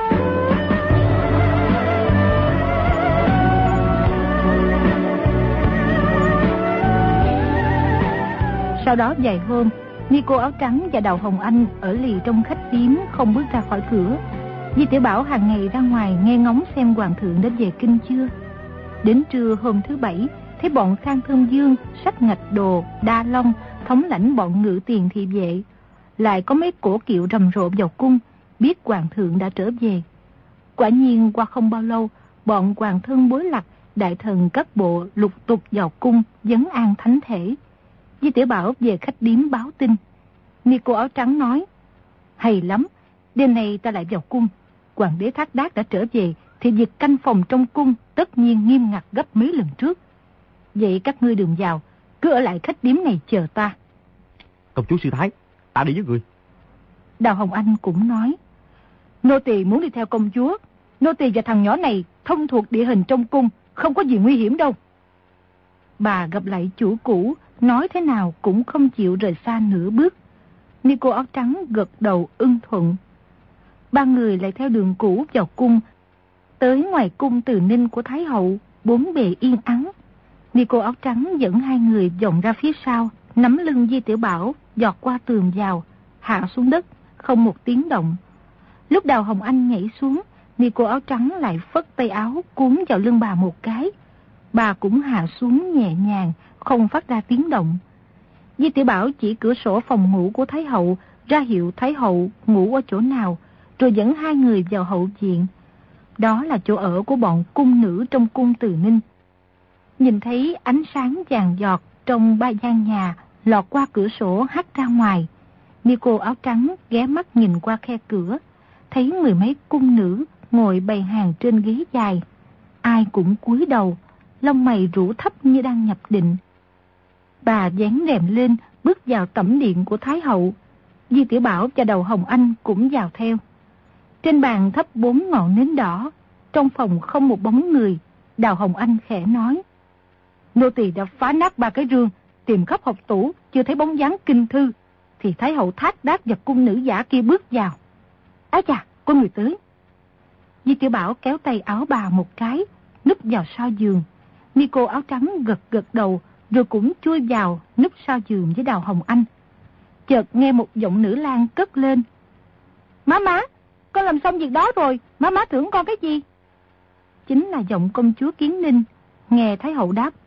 Sau đó vài hôm, Ni cô áo trắng và Đào Hồng Anh ở lì trong khách điếm không bước ra khỏi cửa. Di Tiểu Bảo hàng ngày ra ngoài nghe ngóng xem hoàng thượng đã về kinh chưa. Đến trưa hôm thứ bảy, thấy bọn Khang Thơm Dương, Sách Ngạch Đồ, Đa Long thống lãnh bọn ngự tiền thị vệ, lại có mấy cổ kiệu rầm rộ vào cung, biết hoàng thượng đã trở về. Quả nhiên qua không bao lâu, bọn hoàng thân bối lạc, đại thần các bộ lục tục vào cung vấn an thánh thể. Di Tiểu Bảo về khách điếm báo tin. Ni cô áo trắng nói, hay lắm, đêm nay ta lại vào cung. Hoàng đế Thác Đác đã trở về, thì việc canh phòng trong cung tất nhiên nghiêm ngặt gấp mấy lần trước. Vậy các ngươi đừng vào, cứ ở lại khách điếm này chờ ta. Công chúa sư thái, ta đi với người. Đào Hồng Anh cũng nói, nô tỳ muốn đi theo công chúa. Nô tỳ và thằng nhỏ này thông thuộc địa hình trong cung, không có gì nguy hiểm đâu. Bà gặp lại chủ cũ, nói thế nào cũng không chịu rời xa nửa bước. Ni cô áo trắng gật đầu ưng thuận. Ba người lại theo đường cũ vào cung. Tới ngoài cung Từ Ninh của Thái hậu, bốn bề yên ắng. Ni cô áo trắng dẫn hai người vòng ra phía sau, nắm lưng Di Tiểu Bảo, giọt qua tường vào, hạ xuống đất, không một tiếng động. Lúc Đào Hồng Anh nhảy xuống, Ni cô áo trắng lại phất tay áo cuốn vào lưng bà một cái. Bà cũng hạ xuống nhẹ nhàng, không phát ra tiếng động. Di Tiểu Bảo chỉ cửa sổ phòng ngủ của Thái hậu, ra hiệu Thái hậu ngủ ở chỗ nào, rồi dẫn hai người vào hậu viện. Đó là chỗ ở của bọn cung nữ trong cung Từ Ninh. Nhìn thấy ánh sáng vàng giọt trong ba gian nhà lọt qua cửa sổ hắt ra ngoài. Ni cô áo trắng ghé mắt nhìn qua khe cửa, thấy mười mấy cung nữ ngồi bày hàng trên ghế dài. Ai cũng cúi đầu, lông mày rũ thấp như đang nhập định. Bà dán rèm lên, bước vào tẩm điện của Thái hậu. Di Tiểu Bảo và Đào Hồng Anh cũng vào theo. Trên bàn thắp bốn ngọn nến đỏ, trong phòng không một bóng người. Đào Hồng Anh khẽ nói, nô tỳ đã phá nát ba cái rương, tìm khắp hộc tủ, chưa thấy bóng dáng kinh thư, thì Thái hậu Thác Đác và cung nữ giả kia bước vào. Ái chà, có người tới. Di Tiểu Bảo kéo tay áo bà một cái, núp vào sau giường. Ni cô áo trắng gật gật đầu, rồi cũng chui vào núp sau giường với Đào Hồng Anh. chợt nghe một giọng nữ lang cất lên. Má má, con làm xong việc đó rồi, má má thưởng con cái gì? Chính là giọng công chúa Kiến Ninh. Nghe Thái hậu đáp.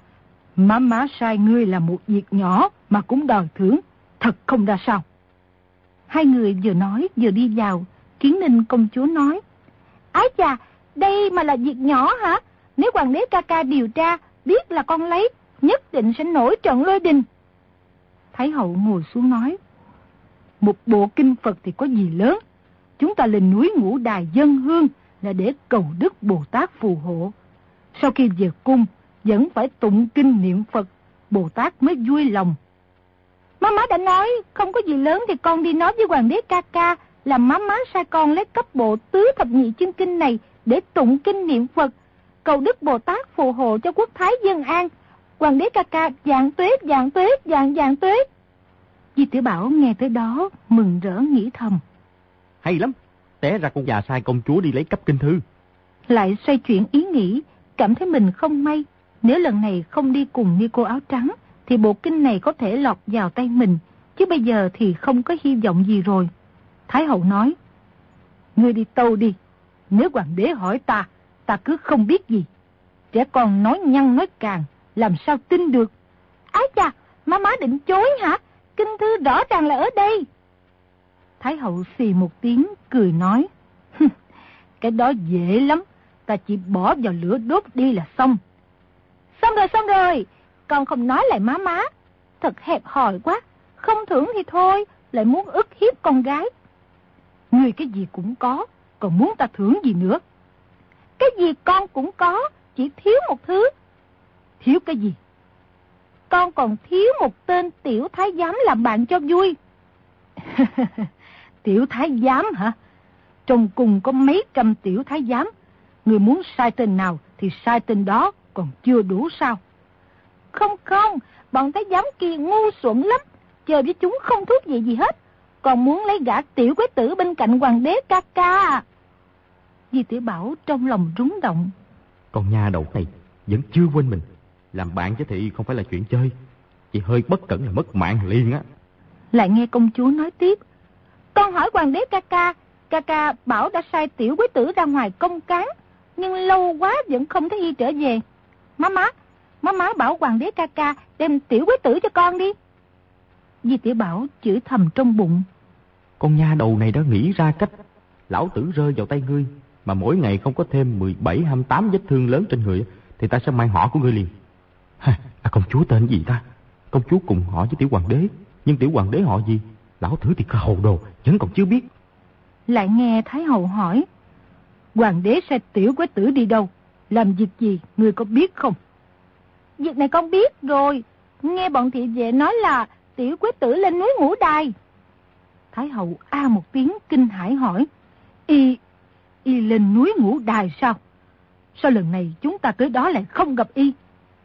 Má má sai ngươi làm một việc nhỏ mà cũng đòi thưởng, thật không ra sao. Hai người vừa nói vừa đi vào. Kiến Ninh công chúa nói. Ái chà, đây mà là việc nhỏ hả? Nếu hoàng đế ca ca điều tra, biết là con lấy, nhất định sẽ nổi trận lôi đình. Thái hậu ngồi xuống nói. Một bộ kinh Phật thì có gì lớn. Chúng ta lên núi Ngũ Đài dâng hương là để cầu Đức Bồ Tát phù hộ. Sau khi về cung, vẫn phải tụng kinh niệm Phật, Bồ Tát mới vui lòng. Má má đã nói, không có gì lớn thì con đi nói với hoàng đế ca ca, là má má sai con lấy cấp bộ tứ thập nhị chân kinh này để tụng kinh niệm Phật, cầu Đức Bồ Tát phù hộ cho quốc thái dân an. Hoàng đế ca ca vạn tuế, vạn tuế, vạn vạn tuế. Di Tiểu Bảo nghe tới đó, mừng rỡ nghĩ thầm. Hay lắm, té ra con già sai công chúa đi lấy cấp kinh thư. Lại xoay chuyển ý nghĩ, cảm thấy mình không may. Nếu lần này không đi cùng Ni cô áo trắng, thì bộ kinh này có thể lọt vào tay mình, chứ bây giờ thì không có hy vọng gì rồi. Thái hậu nói. Ngươi đi tâu đi, nếu hoàng đế hỏi ta, ta cứ không biết gì. Trẻ con nói nhăng nói càng, làm sao tin được. Ái chà, má má định chối hả? Kinh thư rõ ràng là ở đây. Thái hậu xì một tiếng, cười nói. Cái đó dễ lắm, ta chỉ bỏ vào lửa đốt đi là xong. Xong rồi, xong rồi, con không nói lại má má. Thật hẹp hòi quá, không thưởng thì thôi, lại muốn ức hiếp con gái. Người cái gì cũng có, còn muốn ta thưởng gì nữa? Cái gì con cũng có, chỉ thiếu một thứ. Thiếu cái gì? Con còn thiếu một tên tiểu thái giám làm bạn cho vui. Tiểu thái giám hả? Trong cung có mấy trăm tiểu thái giám. Người muốn sai tên nào thì sai tên đó, còn chưa đủ sao? Không không, bọn thái giám kia ngu xuẩn lắm, chơi với chúng không thú vị gì hết. Còn muốn lấy gã tiểu quế tử bên cạnh hoàng đế ca ca. Di Tiểu Bảo trong lòng rúng động. Con nha đầu này vẫn chưa quên mình. Làm bạn với thị không phải là chuyện chơi. Chỉ hơi bất cẩn là mất mạng liền á. Lại nghe công chúa nói tiếp. Con hỏi hoàng đế ca ca, ca ca bảo đã sai tiểu quế tử ra ngoài công cán, nhưng lâu quá vẫn không thấy y trở về. Má má, má má bảo hoàng đế ca ca đem tiểu quế tử cho con đi. Di Tiểu Bảo chửi thầm trong bụng. Con nha đầu này đã nghĩ ra cách. Lão tử rơi vào tay ngươi, mà mỗi ngày không có thêm mười bảy, hai mươi tám vết thương lớn trên người, thì ta sẽ mang họ của ngươi liền. Ha, à, công chúa tên gì ta? Công chúa cùng họ với tiểu hoàng đế, nhưng tiểu hoàng đế họ gì? Lão tử thì hồ đồ, vẫn còn chưa biết. Lại nghe Thái hậu hỏi. Hoàng đế sai tiểu quế tử đi đâu? Làm việc gì, ngươi có biết không? Việc này con biết rồi. Nghe bọn thị vệ nói là tiểu quế tử lên núi Ngũ Đài. Thái hậu a một tiếng kinh hãi hỏi. Y, y lên núi Ngũ Đài sao? Sao lần này chúng ta tới đó lại không gặp y?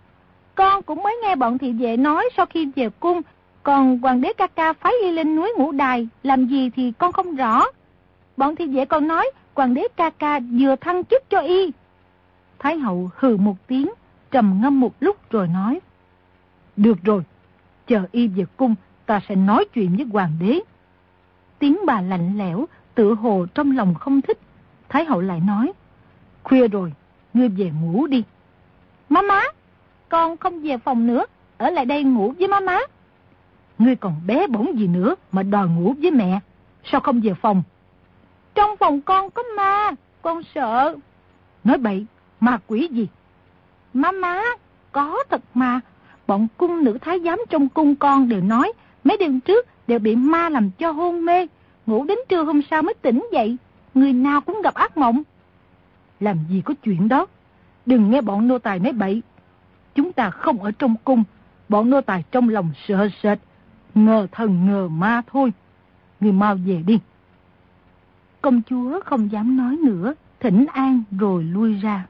Con cũng mới nghe bọn thị vệ nói sau khi về cung, còn hoàng đế ca ca phái y lên núi Ngũ Đài, làm gì thì con không rõ. Bọn thị vệ còn nói hoàng đế ca ca vừa thăng chức cho y. Thái hậu hừ một tiếng, trầm ngâm một lúc rồi nói. Được rồi, chờ y về cung, ta sẽ nói chuyện với hoàng đế. Tiếng bà lạnh lẽo, tự hồ trong lòng không thích. Thái hậu lại nói. Khuya rồi, ngươi về ngủ đi. Má má, con không về phòng nữa, ở lại đây ngủ với má má. Ngươi còn bé bỏng gì nữa mà đòi ngủ với mẹ, sao không về phòng? Trong phòng con có ma, con sợ. Nói bậy, ma quỷ gì? Má má, có thật mà. Bọn cung nữ thái giám trong cung con đều nói, mấy đêm trước đều bị ma làm cho hôn mê, ngủ đến trưa hôm sau mới tỉnh dậy, người nào cũng gặp ác mộng. Làm gì có chuyện đó, đừng nghe bọn nô tài nói bậy. Chúng ta không ở trong cung, bọn nô tài trong lòng sợ sệt, ngờ thần ngờ ma thôi. Người mau về đi. Công chúa không dám nói nữa, thỉnh an rồi lui ra.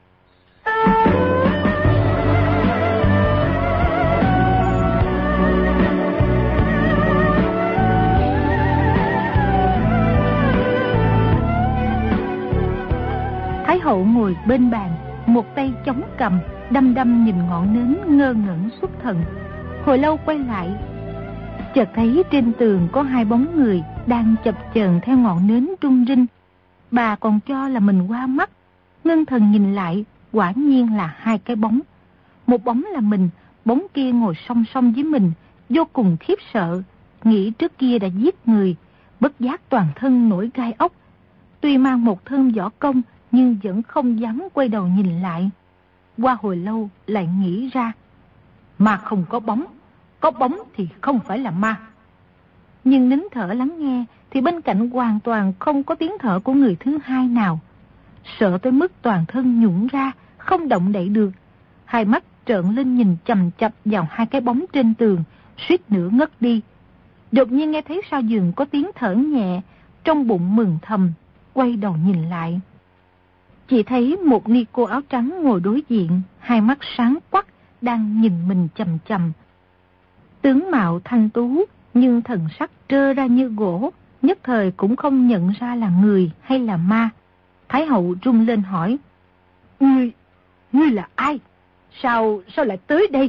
Thái hậu ngồi bên bàn, một tay chống cằm, đăm đăm nhìn ngọn nến ngơ ngẩn xuất thần. Hồi lâu quay lại. Chợt thấy trên tường có hai bóng người đang chập chờn theo ngọn nến rung rinh. Bà còn cho là mình qua mắt, ngưng thần nhìn lại, quả nhiên là hai cái bóng. Một bóng là mình, bóng kia ngồi song song với mình, vô cùng khiếp sợ, nghĩ trước kia đã giết người, bất giác toàn thân nổi gai ốc. Tuy mang một thân võ công nhưng vẫn không dám quay đầu nhìn lại. Qua hồi lâu lại nghĩ ra, ma không có bóng, có bóng thì không phải là ma. Nhưng nín thở lắng nghe thì bên cạnh hoàn toàn không có tiếng thở của người thứ hai nào. Sợ tới mức toàn thân nhũn ra, không động đậy được. Hai mắt trợn lên nhìn chằm chằm vào hai cái bóng trên tường, suýt nữa ngất đi. Đột nhiên nghe thấy sau giường có tiếng thở nhẹ, trong bụng mừng thầm, quay đầu nhìn lại. Chỉ thấy một ni cô áo trắng ngồi đối diện, hai mắt sáng quắc, đang nhìn mình chằm chằm. Tướng mạo thanh tú, nhưng thần sắc trơ ra như gỗ, nhất thời cũng không nhận ra là người hay là ma. Thái hậu rung lên hỏi, Ngươi, ngươi là ai? Sao, sao lại tới đây?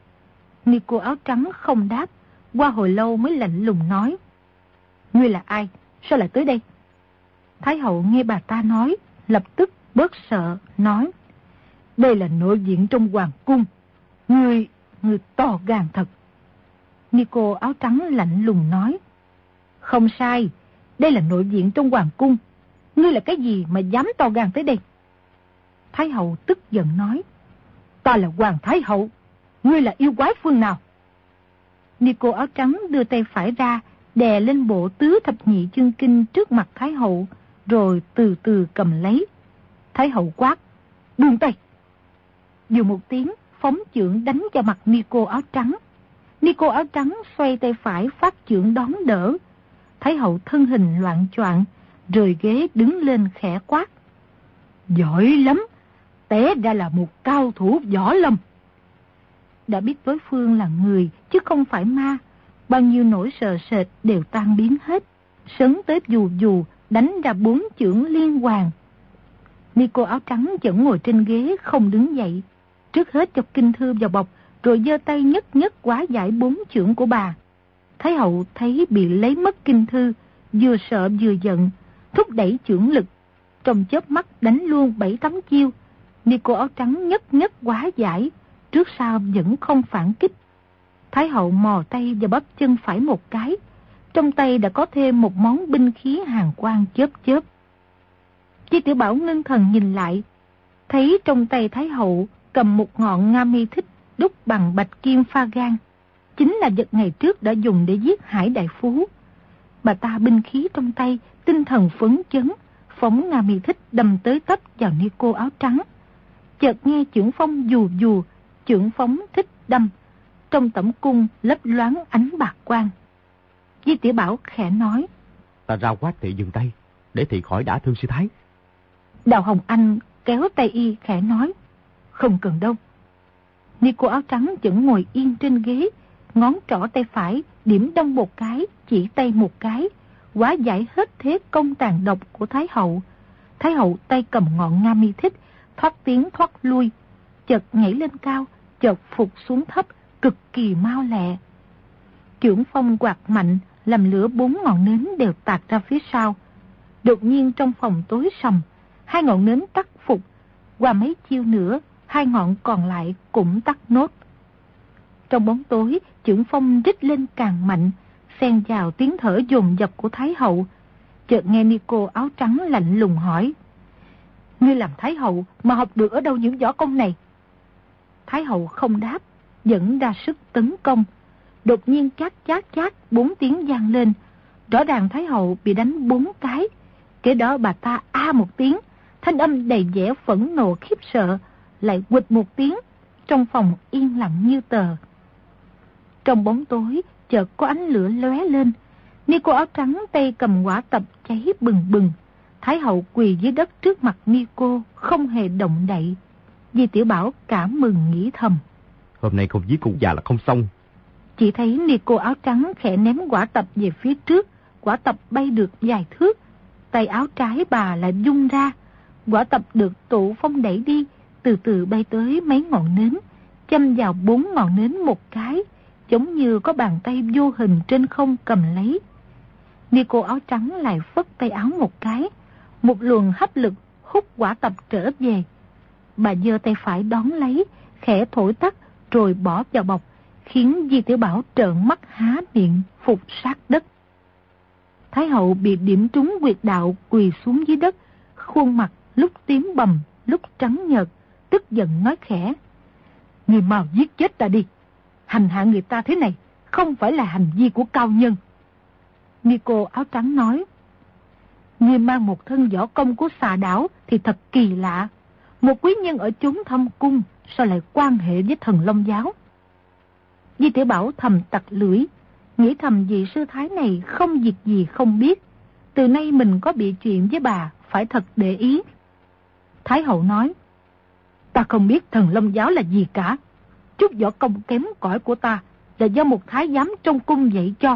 Ni cô áo trắng không đáp, qua hồi lâu mới lạnh lùng nói, Ngươi là ai? Sao lại tới đây? Thái hậu nghe bà ta nói, lập tức bớt sợ, nói, Đây là nội viện trong hoàng cung. Ngươi, ngươi to gan thật. Ni cô áo trắng lạnh lùng nói, Không sai, đây là nội viện trong hoàng cung. Ngươi là cái gì mà dám to gan tới đây? Thái hậu tức giận nói, Ta là hoàng thái hậu, ngươi là yêu quái phương nào? Ni cô áo trắng đưa tay phải ra, đè lên bộ tứ thập nhị chương kinh trước mặt Thái hậu, rồi từ từ cầm lấy. Thái hậu quát, buông tay. Dù một tiếng, phóng chưởng đánh vào mặt Ni cô áo trắng. Ni cô áo trắng xoay tay phải phát chưởng đón đỡ. Thái hậu thân hình loạn choạng, rời ghế đứng lên khẽ quát, Giỏi lắm, té ra là một cao thủ võ lâm. Đã biết đối phương là người chứ không phải ma, bao nhiêu nỗi sợ sệt đều tan biến hết, sấn tới dù dù đánh ra bốn chưởng liên hoàn. Ni cô áo trắng vẫn ngồi trên ghế không đứng dậy, trước hết cho kinh thư vào bọc, rồi giơ tay nhất nhất hóa giải bốn chưởng của bà. Thái hậu thấy bị lấy mất kinh thư, vừa sợ vừa giận, thúc đẩy chưởng lực, trong chớp mắt đánh luôn bảy tám chiêu. Ni cô áo trắng nhất nhất hóa giải, trước sau vẫn không phản kích. Thái hậu mò tay và bắp chân phải một cái, trong tay đã có thêm một món binh khí hàn quang chớp chớp. Chi Tiểu Bảo ngưng thần nhìn lại, thấy trong tay Thái hậu cầm một ngọn nga mi thích đúc bằng bạch kim pha gan, chính là vật ngày trước đã dùng để giết Hải Đại Phú. Bà ta binh khí trong tay, tinh thần phấn chấn, phóng nga mi thích đâm tới tấp vào Ni cô áo trắng. Chợt nghe chưởng phong dù dù, chưởng phóng thích đâm, trong tẩm cung lấp loáng ánh bạc quang. Di Tiểu Bảo khẽ nói, Ta ra quát thị dừng tay, để thị khỏi đả thương sư thái. Đào Hồng Anh kéo tay y khẽ nói, Không cần đâu. Ni cô áo trắng vẫn ngồi yên trên ghế, ngón trỏ tay phải điểm đông một cái, chỉ tay một cái, hóa giải hết thế công tàn độc của Thái hậu. Thái hậu tay cầm ngọn nga mi thích, thoát tiến thoát lui, chợt nhảy lên cao, chợt phục xuống thấp, cực kỳ mau lẹ. Chưởng phong quạt mạnh, làm lửa bốn ngọn nến đều tạt ra phía sau. Đột nhiên trong phòng tối sầm, hai ngọn nến tắt phục, qua mấy chiêu nữa, hai ngọn còn lại cũng tắt nốt. Trong bóng tối, chưởng phong rít lên càng mạnh, xen vào tiếng thở dồn dập của Thái hậu. Chợt nghe Ni cô áo trắng lạnh lùng hỏi, Ngươi làm Thái hậu mà học được ở đâu những võ công này? Thái hậu không đáp, vẫn ra sức tấn công. Đột nhiên chát chát chát bốn tiếng vang lên, rõ ràng Thái hậu bị đánh bốn cái. Kế đó bà ta a một tiếng, thanh âm đầy vẻ phẫn nộ khiếp sợ, lại quịch một tiếng, trong phòng yên lặng như tờ. Trong bóng tối chợt có ánh lửa lóe lên, Ni cô áo trắng tay cầm quả tập cháy bừng bừng. Thái hậu quỳ dưới đất trước mặt Ni cô, không hề động đậy. Di Tiểu Bảo cảm mừng nghĩ thầm, Hôm nay không giết cụ già là không xong. Chỉ thấy Ni cô áo trắng khẽ ném quả tập về phía trước, quả tập bay được vài thước, tay áo trái bà lại vung ra, quả tập được tụ phong đẩy đi, từ từ bay tới mấy ngọn nến, châm vào bốn ngọn nến một cái, giống như có bàn tay vô hình trên không cầm lấy. Nico áo trắng lại phất tay áo một cái, một luồng hấp lực hút quả tập trở về. Bà giơ tay phải đón lấy, khẽ thổi tắt rồi bỏ vào bọc, khiến Di Tiểu Bảo trợn mắt há miệng phục sát đất. Thái hậu bị điểm trúng huyệt đạo, quỳ xuống dưới đất, khuôn mặt lúc tím bầm, lúc trắng nhợt, tức giận nói khẽ: "Người mau giết chết ta đi, hành hạ người ta thế này không phải là hành vi của cao nhân." Nico áo trắng nói: "Người mang một thân võ công của Xà Đảo thì thật kỳ lạ. Một quý nhân ở chốn thâm cung sao lại quan hệ với Thần Long giáo?" Di Tiểu Bảo thầm tặc lưỡi, nghĩ thầm vị sư thái này không việc gì không biết. Từ nay mình có bị chuyện với bà, phải thật để ý. Thái hậu nói: "Ta không biết Thần Long giáo là gì cả. Chút võ công kém cỏi của ta là do một thái giám trong cung dạy cho."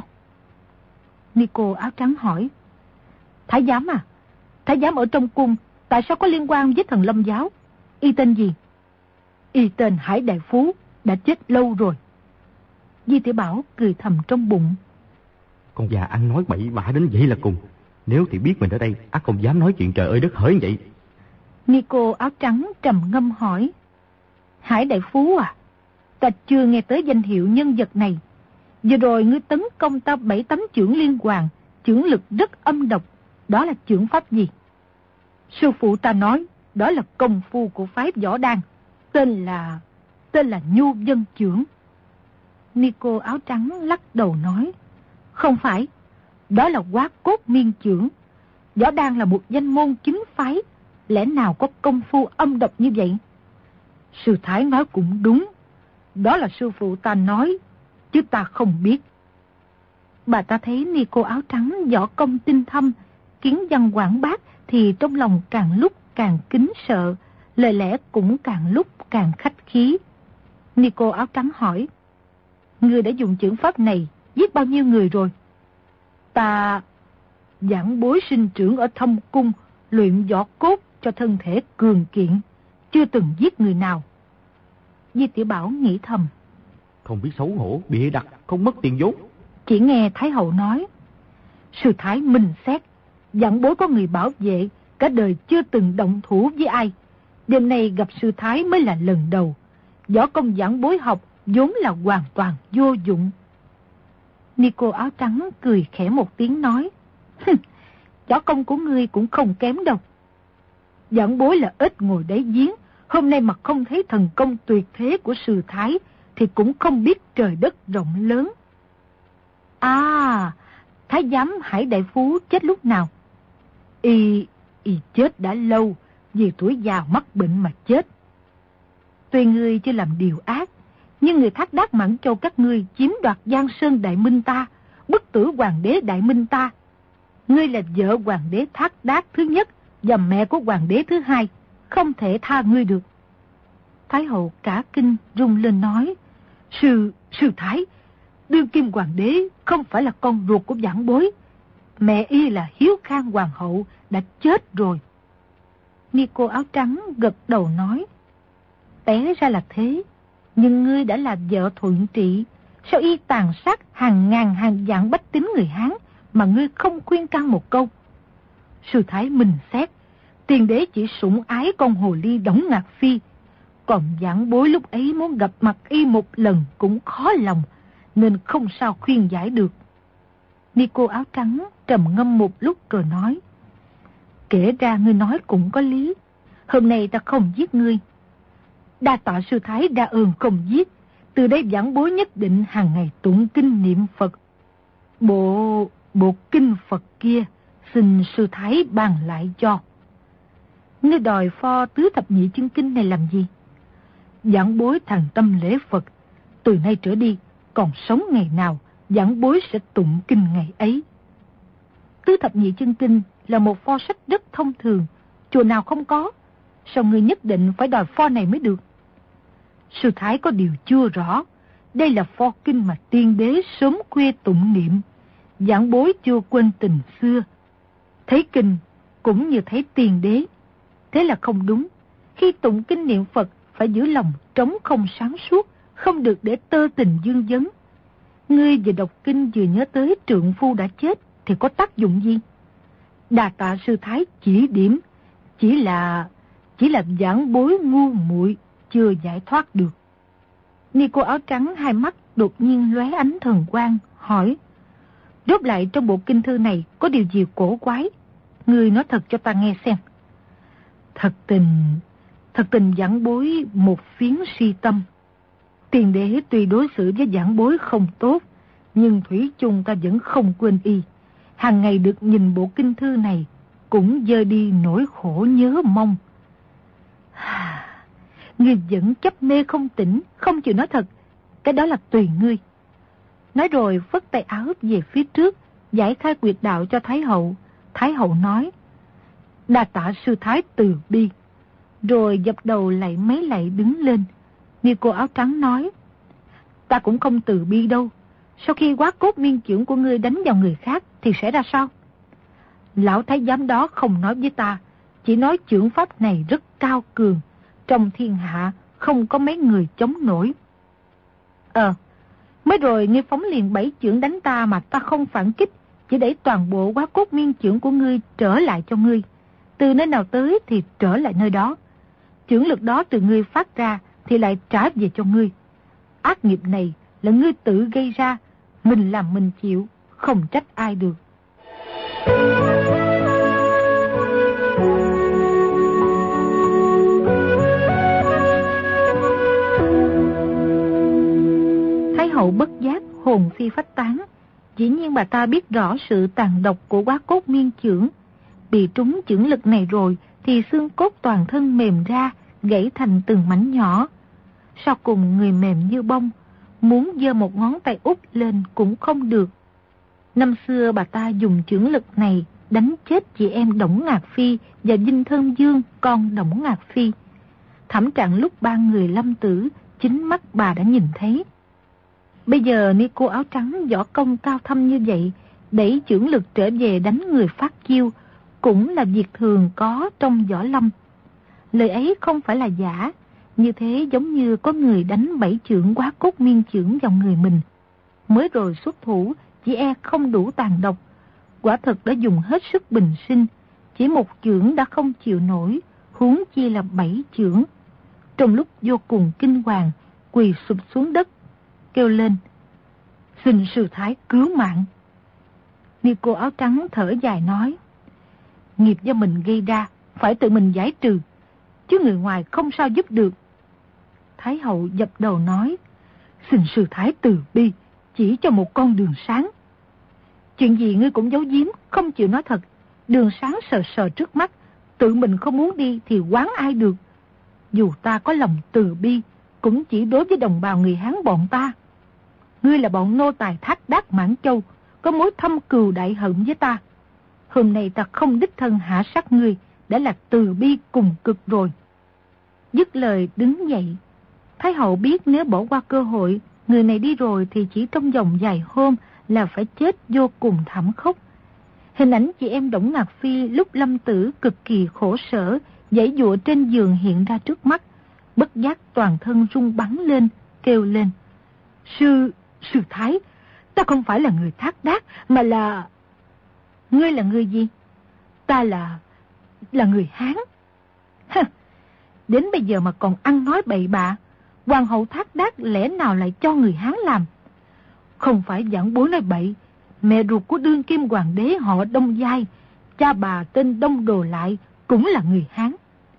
Nico áo trắng hỏi: "Thái giám à? Thái giám ở trong cung tại sao có liên quan với Thần Long giáo? Y tên gì?" "Y tên Hải Đại Phú, đã chết lâu rồi." Di Tiểu Bảo cười thầm trong bụng: "Con già ăn nói bậy bạ đến vậy là cùng. Nếu thì biết mình ở đây, ắt không dám nói chuyện trời ơi đất hỡi vậy." Nico áo trắng trầm ngâm hỏi: "Hải Đại Phú à? Ta chưa nghe tới danh hiệu nhân vật này. Vừa rồi ngươi tấn công ta bảy tấm chưởng liên hoàn, chưởng lực rất âm độc. Đó là chưởng pháp gì?" "Sư phụ ta nói, đó là công phu của phái Võ Đan. Tên là... tên là Nhu Vân chưởng." Nico áo trắng lắc đầu nói: "Không phải, đó là Hóa Cốt Miên chưởng. Võ Đan là một danh môn chính phái, lẽ nào có công phu âm độc như vậy?" "Sư thái nói cũng đúng, đó là sư phụ ta nói, chứ ta không biết." Bà ta thấy Nico áo trắng võ công tinh thâm, kiến văn quảng bác thì trong lòng càng lúc càng kính sợ, lời lẽ cũng càng lúc càng khách khí. Nico áo trắng hỏi: "Ngươi đã dùng chưởng pháp này giết bao nhiêu người rồi?" "Ta giảng bối sinh trưởng ở Thâm Cung, luyện võ cốt cho thân thể cường kiện, chưa từng giết người nào." Di Tiểu Bảo nghĩ thầm: Không biết xấu hổ, bịa đặt, không mất tiền vốn. Chỉ nghe Thái hậu nói: "Sư thái minh xét, giảng bối có người bảo vệ, cả đời chưa từng động thủ với ai. Đêm nay gặp sư thái mới là lần đầu. Võ công giảng bối học vốn là hoàn toàn vô dụng." Nico áo trắng cười khẽ một tiếng nói: "Võ công của ngươi cũng không kém đâu. Giảng bối là ít ngồi đáy giếng, hôm nay mà không thấy thần công tuyệt thế của sư thái thì cũng không biết trời đất rộng lớn." "À, thái giám Hải Đại Phú chết lúc nào?" Y, y chết đã lâu, vì tuổi già mắc bệnh mà chết." "Tuy ngươi chưa làm điều ác, nhưng người thác đác Mãn Châu các ngươi chiếm đoạt Giang Sơn Đại Minh ta, bức tử hoàng đế Đại Minh ta. Ngươi là vợ hoàng đế Thác Đác thứ nhất và mẹ của hoàng đế thứ hai, không thể tha ngươi được." Thái hậu cả kinh rung lên nói: Sư, sư thái, đương kim hoàng đế không phải là con ruột của giảng bối. Mẹ y là Hiếu Khang hoàng hậu, đã chết rồi." Nico áo trắng gật đầu nói: "Té ra là thế, nhưng ngươi đã là vợ thuận trị, sao y tàn sát hàng ngàn hàng vạn bách tính người Hán mà ngươi không khuyên can một câu?" Sư thái minh xét, tiền đế chỉ sủng ái con hồ ly Đổng Ngạc Phi, còn giảng bối lúc ấy muốn gặp mặt y một lần cũng khó lòng, nên không sao khuyên giải được. Nico áo trắng trầm ngâm một lúc rồi nói: "Kể ra ngươi nói cũng có lý. Hôm nay ta không giết ngươi. Đa tạ sư thái đa ơn không giết. Từ đây giảng bối nhất định hàng ngày tụng kinh niệm Phật. Bộ, bộ kinh Phật kia xin sư thái ban lại cho." "Ngươi đòi pho tứ thập nhị chân kinh này làm gì?" "Giảng bối thành tâm lễ Phật, từ nay trở đi còn sống ngày nào giảng bối sẽ tụng kinh ngày ấy." Tứ thập nhị chân kinh là một pho sách rất thông thường, chùa nào không có, sao ngươi nhất định phải đòi pho này mới được? Sư thái có điều chưa rõ, đây là pho kinh mà tiên đế sớm khuya tụng niệm, giảng bối chưa quên tình xưa. Thấy kinh cũng như thấy tiên đế, thế là không đúng. Khi tụng kinh niệm Phật phải giữ lòng trống không sáng suốt, không được để tơ tình dương vấn. Ngươi vừa đọc kinh vừa nhớ tới trượng phu đã chết thì có tác dụng gì? Đà tạ sư thái chỉ điểm, chỉ là chỉ là giảng bối ngu muội chưa giải thoát được. Ni cô áo trắng hai mắt đột nhiên lóe ánh thần quang, hỏi: Rốt lại trong bộ kinh thư này có điều gì cổ quái? Ngươi nói thật cho ta nghe xem. Thật tình, thật tình giảng bối một phiến si tâm. Tiền đế tuy đối xử với giảng bối không tốt, nhưng thủy chung ta vẫn không quên y. Hàng ngày được nhìn bộ kinh thư này, cũng dơ đi nỗi khổ nhớ mong. Ngươi vẫn chấp mê không tỉnh, không chịu nói thật. Cái đó là tùy ngươi. Nói rồi phất tay áo về phía trước, giải khai quyệt đạo cho Thái hậu. Thái hậu nói: Đa tạ sư thái từ bi. Rồi dập đầu lạy mấy lạy đứng lên. Ni cô áo trắng nói: Ta cũng không từ bi đâu. Sau khi quá cốt miên chưởng của ngươi đánh vào người khác thì sẽ ra sao? Lão thái giám đó không nói với ta, chỉ nói chưởng pháp này rất cao cường, trong thiên hạ không có mấy người chống nổi. Ờ, mới rồi ngươi phóng liền bảy chưởng đánh ta mà ta không phản kích, chỉ để toàn bộ quá cốt miên chưởng của ngươi trở lại cho ngươi. Từ nơi nào tới thì trở lại nơi đó. Chưởng lực đó từ ngươi phát ra thì lại trả về cho ngươi. Ác nghiệp này là ngươi tự gây ra, mình làm mình chịu, không trách ai được. Thái hậu bất giác hồn phi phách tán. Dĩ nhiên bà ta biết rõ sự tàn độc của quá cốt miên chưởng. Bị trúng chưởng lực này rồi thì xương cốt toàn thân mềm ra, gãy thành từng mảnh nhỏ. Sau cùng người mềm như bông, muốn giơ một ngón tay út lên cũng không được. Năm xưa bà ta dùng chưởng lực này đánh chết chị em Đổng Ngạc Phi và Dinh Thân Dương, con Đổng Ngạc Phi. Thảm trạng lúc ba người lâm tử, chính mắt bà đã nhìn thấy. Bây giờ Ni cô áo trắng võ công cao thâm như vậy, đẩy chưởng lực trở về đánh người phát chiêu, cũng là việc thường có trong võ lâm. Lời ấy không phải là giả, như thế giống như có người đánh bảy chưởng quá cốt miên chưởng vào người mình. Mới rồi xuất thủ, chỉ e không đủ tàn độc. Quả thật đã dùng hết sức bình sinh, chỉ một chưởng đã không chịu nổi, huống chi là bảy chưởng. Trong lúc vô cùng kinh hoàng, quỳ sụp xuống đất, kêu lên: Xin sư thái cứu mạng. Ni cô áo trắng thở dài nói: Nghiệp do mình gây ra, phải tự mình giải trừ, chứ người ngoài không sao giúp được. Thái hậu dập đầu nói: Xin sư thái từ bi, chỉ cho một con đường sáng. Chuyện gì ngươi cũng giấu giếm, không chịu nói thật. Đường sáng sờ sờ trước mắt, tự mình không muốn đi thì oán ai được. Dù ta có lòng từ bi, cũng chỉ đối với đồng bào người Hán bọn ta. Ngươi là bọn nô tài Thác Đác Mãn Châu, có mối thâm cừu đại hận với ta. Hôm nay ta không đích thân hạ sát ngươi, đã là từ bi cùng cực rồi. Dứt lời đứng dậy. Thái hậu biết nếu bỏ qua cơ hội, người này đi rồi thì chỉ trong vòng vài hôm là phải chết vô cùng thảm khốc. Hình ảnh chị em Đổng Ngạc Phi lúc lâm tử cực kỳ khổ sở, giãy giụa trên giường hiện ra trước mắt. Bất giác toàn thân rung bắn lên, kêu lên: Sư, sư thái, ta không phải là người Thác Đác, mà là... Ngươi là người gì? Ta là... là người Hán. Hả, đến bây giờ mà còn ăn nói bậy bạ. Hoàng hậu Thác Đác lẽ nào lại cho người Hán làm? Không phải giảng bối nói bậy. Mẹ ruột của đương kim hoàng đế họ Đông Giai, cha bà tên Đông Đồ Lại, cũng là người Hán.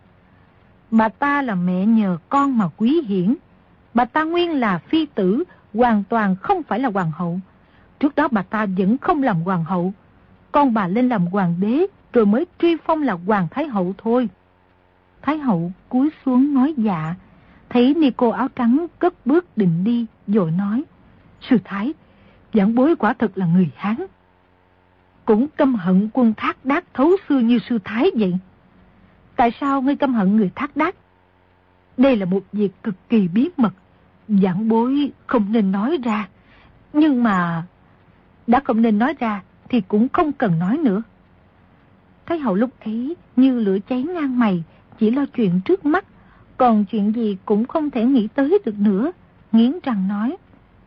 Bà ta là mẹ nhờ con mà quý hiển. Bà ta nguyên là phi tử, hoàn toàn không phải là hoàng hậu. Trước đó bà ta vẫn không làm hoàng hậu. Con bà lên làm hoàng đế rồi mới truy phong là hoàng thái hậu thôi. Thái hậu cúi xuống nói dạ. Thấy ni cô áo trắng cất bước định đi, vội nói: Sư thái, giảng bối quả thật là người Hán, cũng căm hận quân Thác Đác thấu xưa như sư thái vậy. Tại sao ngươi căm hận người Thác Đác? Đây là một việc cực kỳ bí mật, giảng bối không nên nói ra. Nhưng mà đã không nên nói ra thì cũng không cần nói nữa. Thái hậu lúc ấy như lửa cháy ngang mày, chỉ lo chuyện trước mắt, còn chuyện gì cũng không thể nghĩ tới được nữa, nghiến răng nói: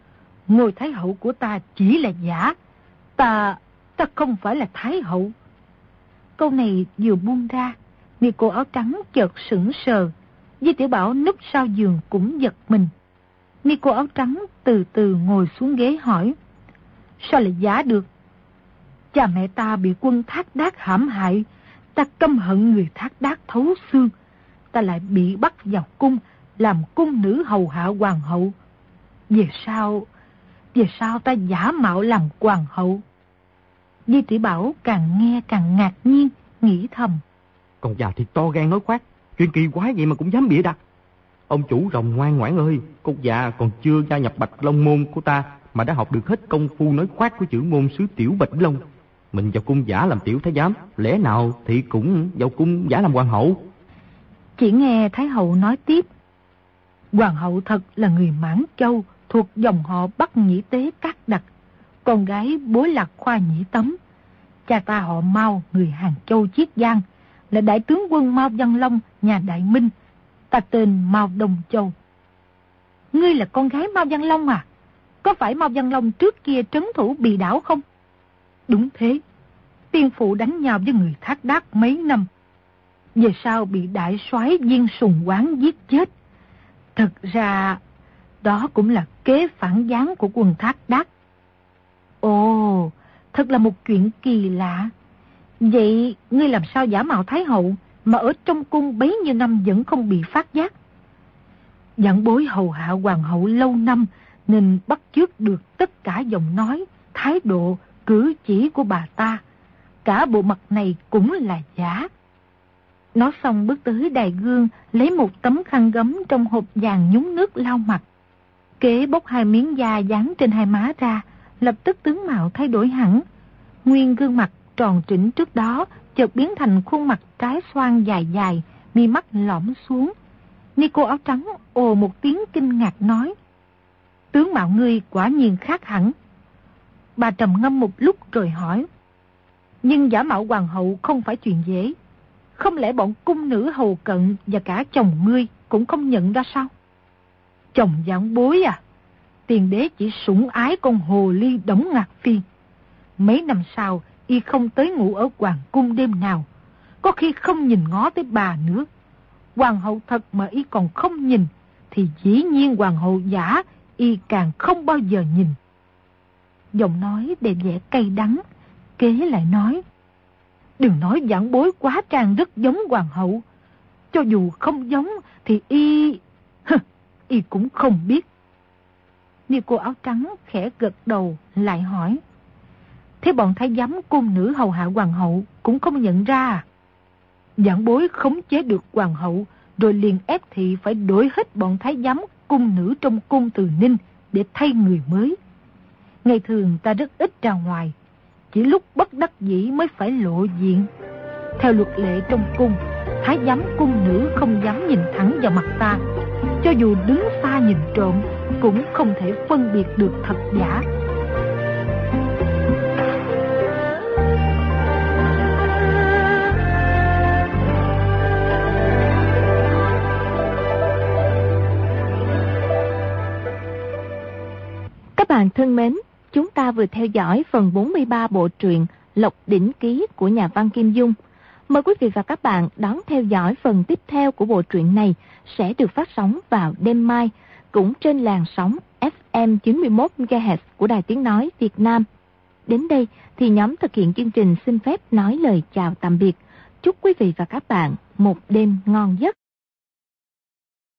ngôi thái hậu của ta chỉ là giả. Ta, ta không phải là thái hậu. Câu này vừa buông ra, người cô áo trắng chợt sững sờ. Di Tiểu Bảo núp sau giường cũng giật mình. Ni cô áo trắng từ từ ngồi xuống ghế hỏi: Sao lại giả được? Cha mẹ ta bị quân Thác Đác hãm hại, ta căm hận người Thác Đác thấu xương. Ta lại bị bắt vào cung, làm cung nữ hầu hạ hoàng hậu. Về sau, về sau ta giả mạo làm hoàng hậu. Di Tiểu Bảo càng nghe càng ngạc nhiên, nghĩ thầm: Con già thì to gan nói khoác, chuyện kỳ quái vậy mà cũng dám bịa đặt. Ông chủ rồng ngoan ngoãn ơi, con già còn chưa gia nhập Bạch Long môn của ta mà đã học được hết công phu nói khoác của chữ môn sứ Tiểu Bạch Long. Mình vào cung giả làm tiểu thái giám, lẽ nào thì cũng vào cung giả làm hoàng hậu. Chỉ nghe Thái hậu nói tiếp: Hoàng hậu thật là người Mãn Châu, thuộc dòng họ Bắc Nhĩ Tế Cát Đặc, con gái bối lạc Khoa Nhĩ Tấm. Cha ta họ Mao, người Hàng Châu Chiết Giang, là đại tướng quân Mao Văn Long, nhà Đại Minh. Ta tên Mao Đông Châu. Ngươi là con gái Mao Văn Long à? Có phải Mao Văn Long trước kia trấn thủ Bì Đảo không? Đúng thế. Tiên phụ đánh nhau với người Thác Đác mấy năm, về sau bị đại soái Viên Sùng Quán giết chết. Thực ra đó cũng là kế phản gián của quân Thác Đác. Ồ, thật là một chuyện kỳ lạ. Vậy ngươi làm sao giả mạo Thái hậu mà ở trong cung bấy nhiêu năm vẫn không bị phát giác? Giảng bối hầu hạ hoàng hậu lâu năm nên bắt chước được tất cả giọng nói, thái độ, cử chỉ của bà ta. Cả bộ mặt này cũng là giả. Nói xong bước tới đài gương, lấy một tấm khăn gấm trong hộp vàng nhúng nước lau mặt. Kế bốc hai miếng da dán trên hai má ra, lập tức tướng mạo thay đổi hẳn. Nguyên gương mặt tròn trĩnh trước đó chợt biến thành khuôn mặt trái xoan dài dài, mi mắt lõm xuống. Ni cô áo trắng ồ một tiếng kinh ngạc nói: Tướng mạo ngươi quả nhiên khác hẳn. Bà trầm ngâm một lúc rồi hỏi: Nhưng giả mạo hoàng hậu không phải chuyện dễ. Không lẽ bọn cung nữ hầu cận và cả chồng ngươi cũng không nhận ra sao? Chồng giảng bối à? Tiền đế chỉ sủng ái con hồ ly Đổng Ngạc Phi. Mấy năm sau, y không tới ngủ ở hoàng cung đêm nào, có khi không nhìn ngó tới bà nữa. Hoàng hậu thật mà y còn không nhìn, thì dĩ nhiên hoàng hậu giả y càng không bao giờ nhìn. Giọng nói đầy vẻ cay đắng, kế lại nói: Đừng nói giảng bối quá trang rất giống hoàng hậu. Cho dù không giống thì y... y cũng không biết. Ni cô áo trắng khẽ gật đầu lại hỏi: Thế bọn thái giám cung nữ hầu hạ hoàng hậu cũng không nhận ra à? Giảng bối khống chế được hoàng hậu, rồi liền ép thị phải đổi hết bọn thái giám cung nữ trong cung Từ Ninh để thay người mới. Ngày thường ta rất ít ra ngoài, chỉ lúc bất đắc dĩ mới phải lộ diện. Theo luật lệ trong cung, thái giám cung nữ không dám nhìn thẳng vào mặt ta, cho dù đứng xa nhìn trộm cũng không thể phân biệt được thật giả. Các bạn thân mến, chúng ta vừa theo dõi phần bốn mươi ba bộ truyện Lộc Đỉnh Ký của nhà văn Kim Dung. Mời quý vị và các bạn đón theo dõi phần tiếp theo của bộ truyện này sẽ được phát sóng vào đêm mai, cũng trên làn sóng ép em chín mươi mốt mê ga héc của Đài Tiếng Nói Việt Nam. Đến đây thì nhóm thực hiện chương trình xin phép nói lời chào tạm biệt. Chúc quý vị và các bạn một đêm ngon giấc.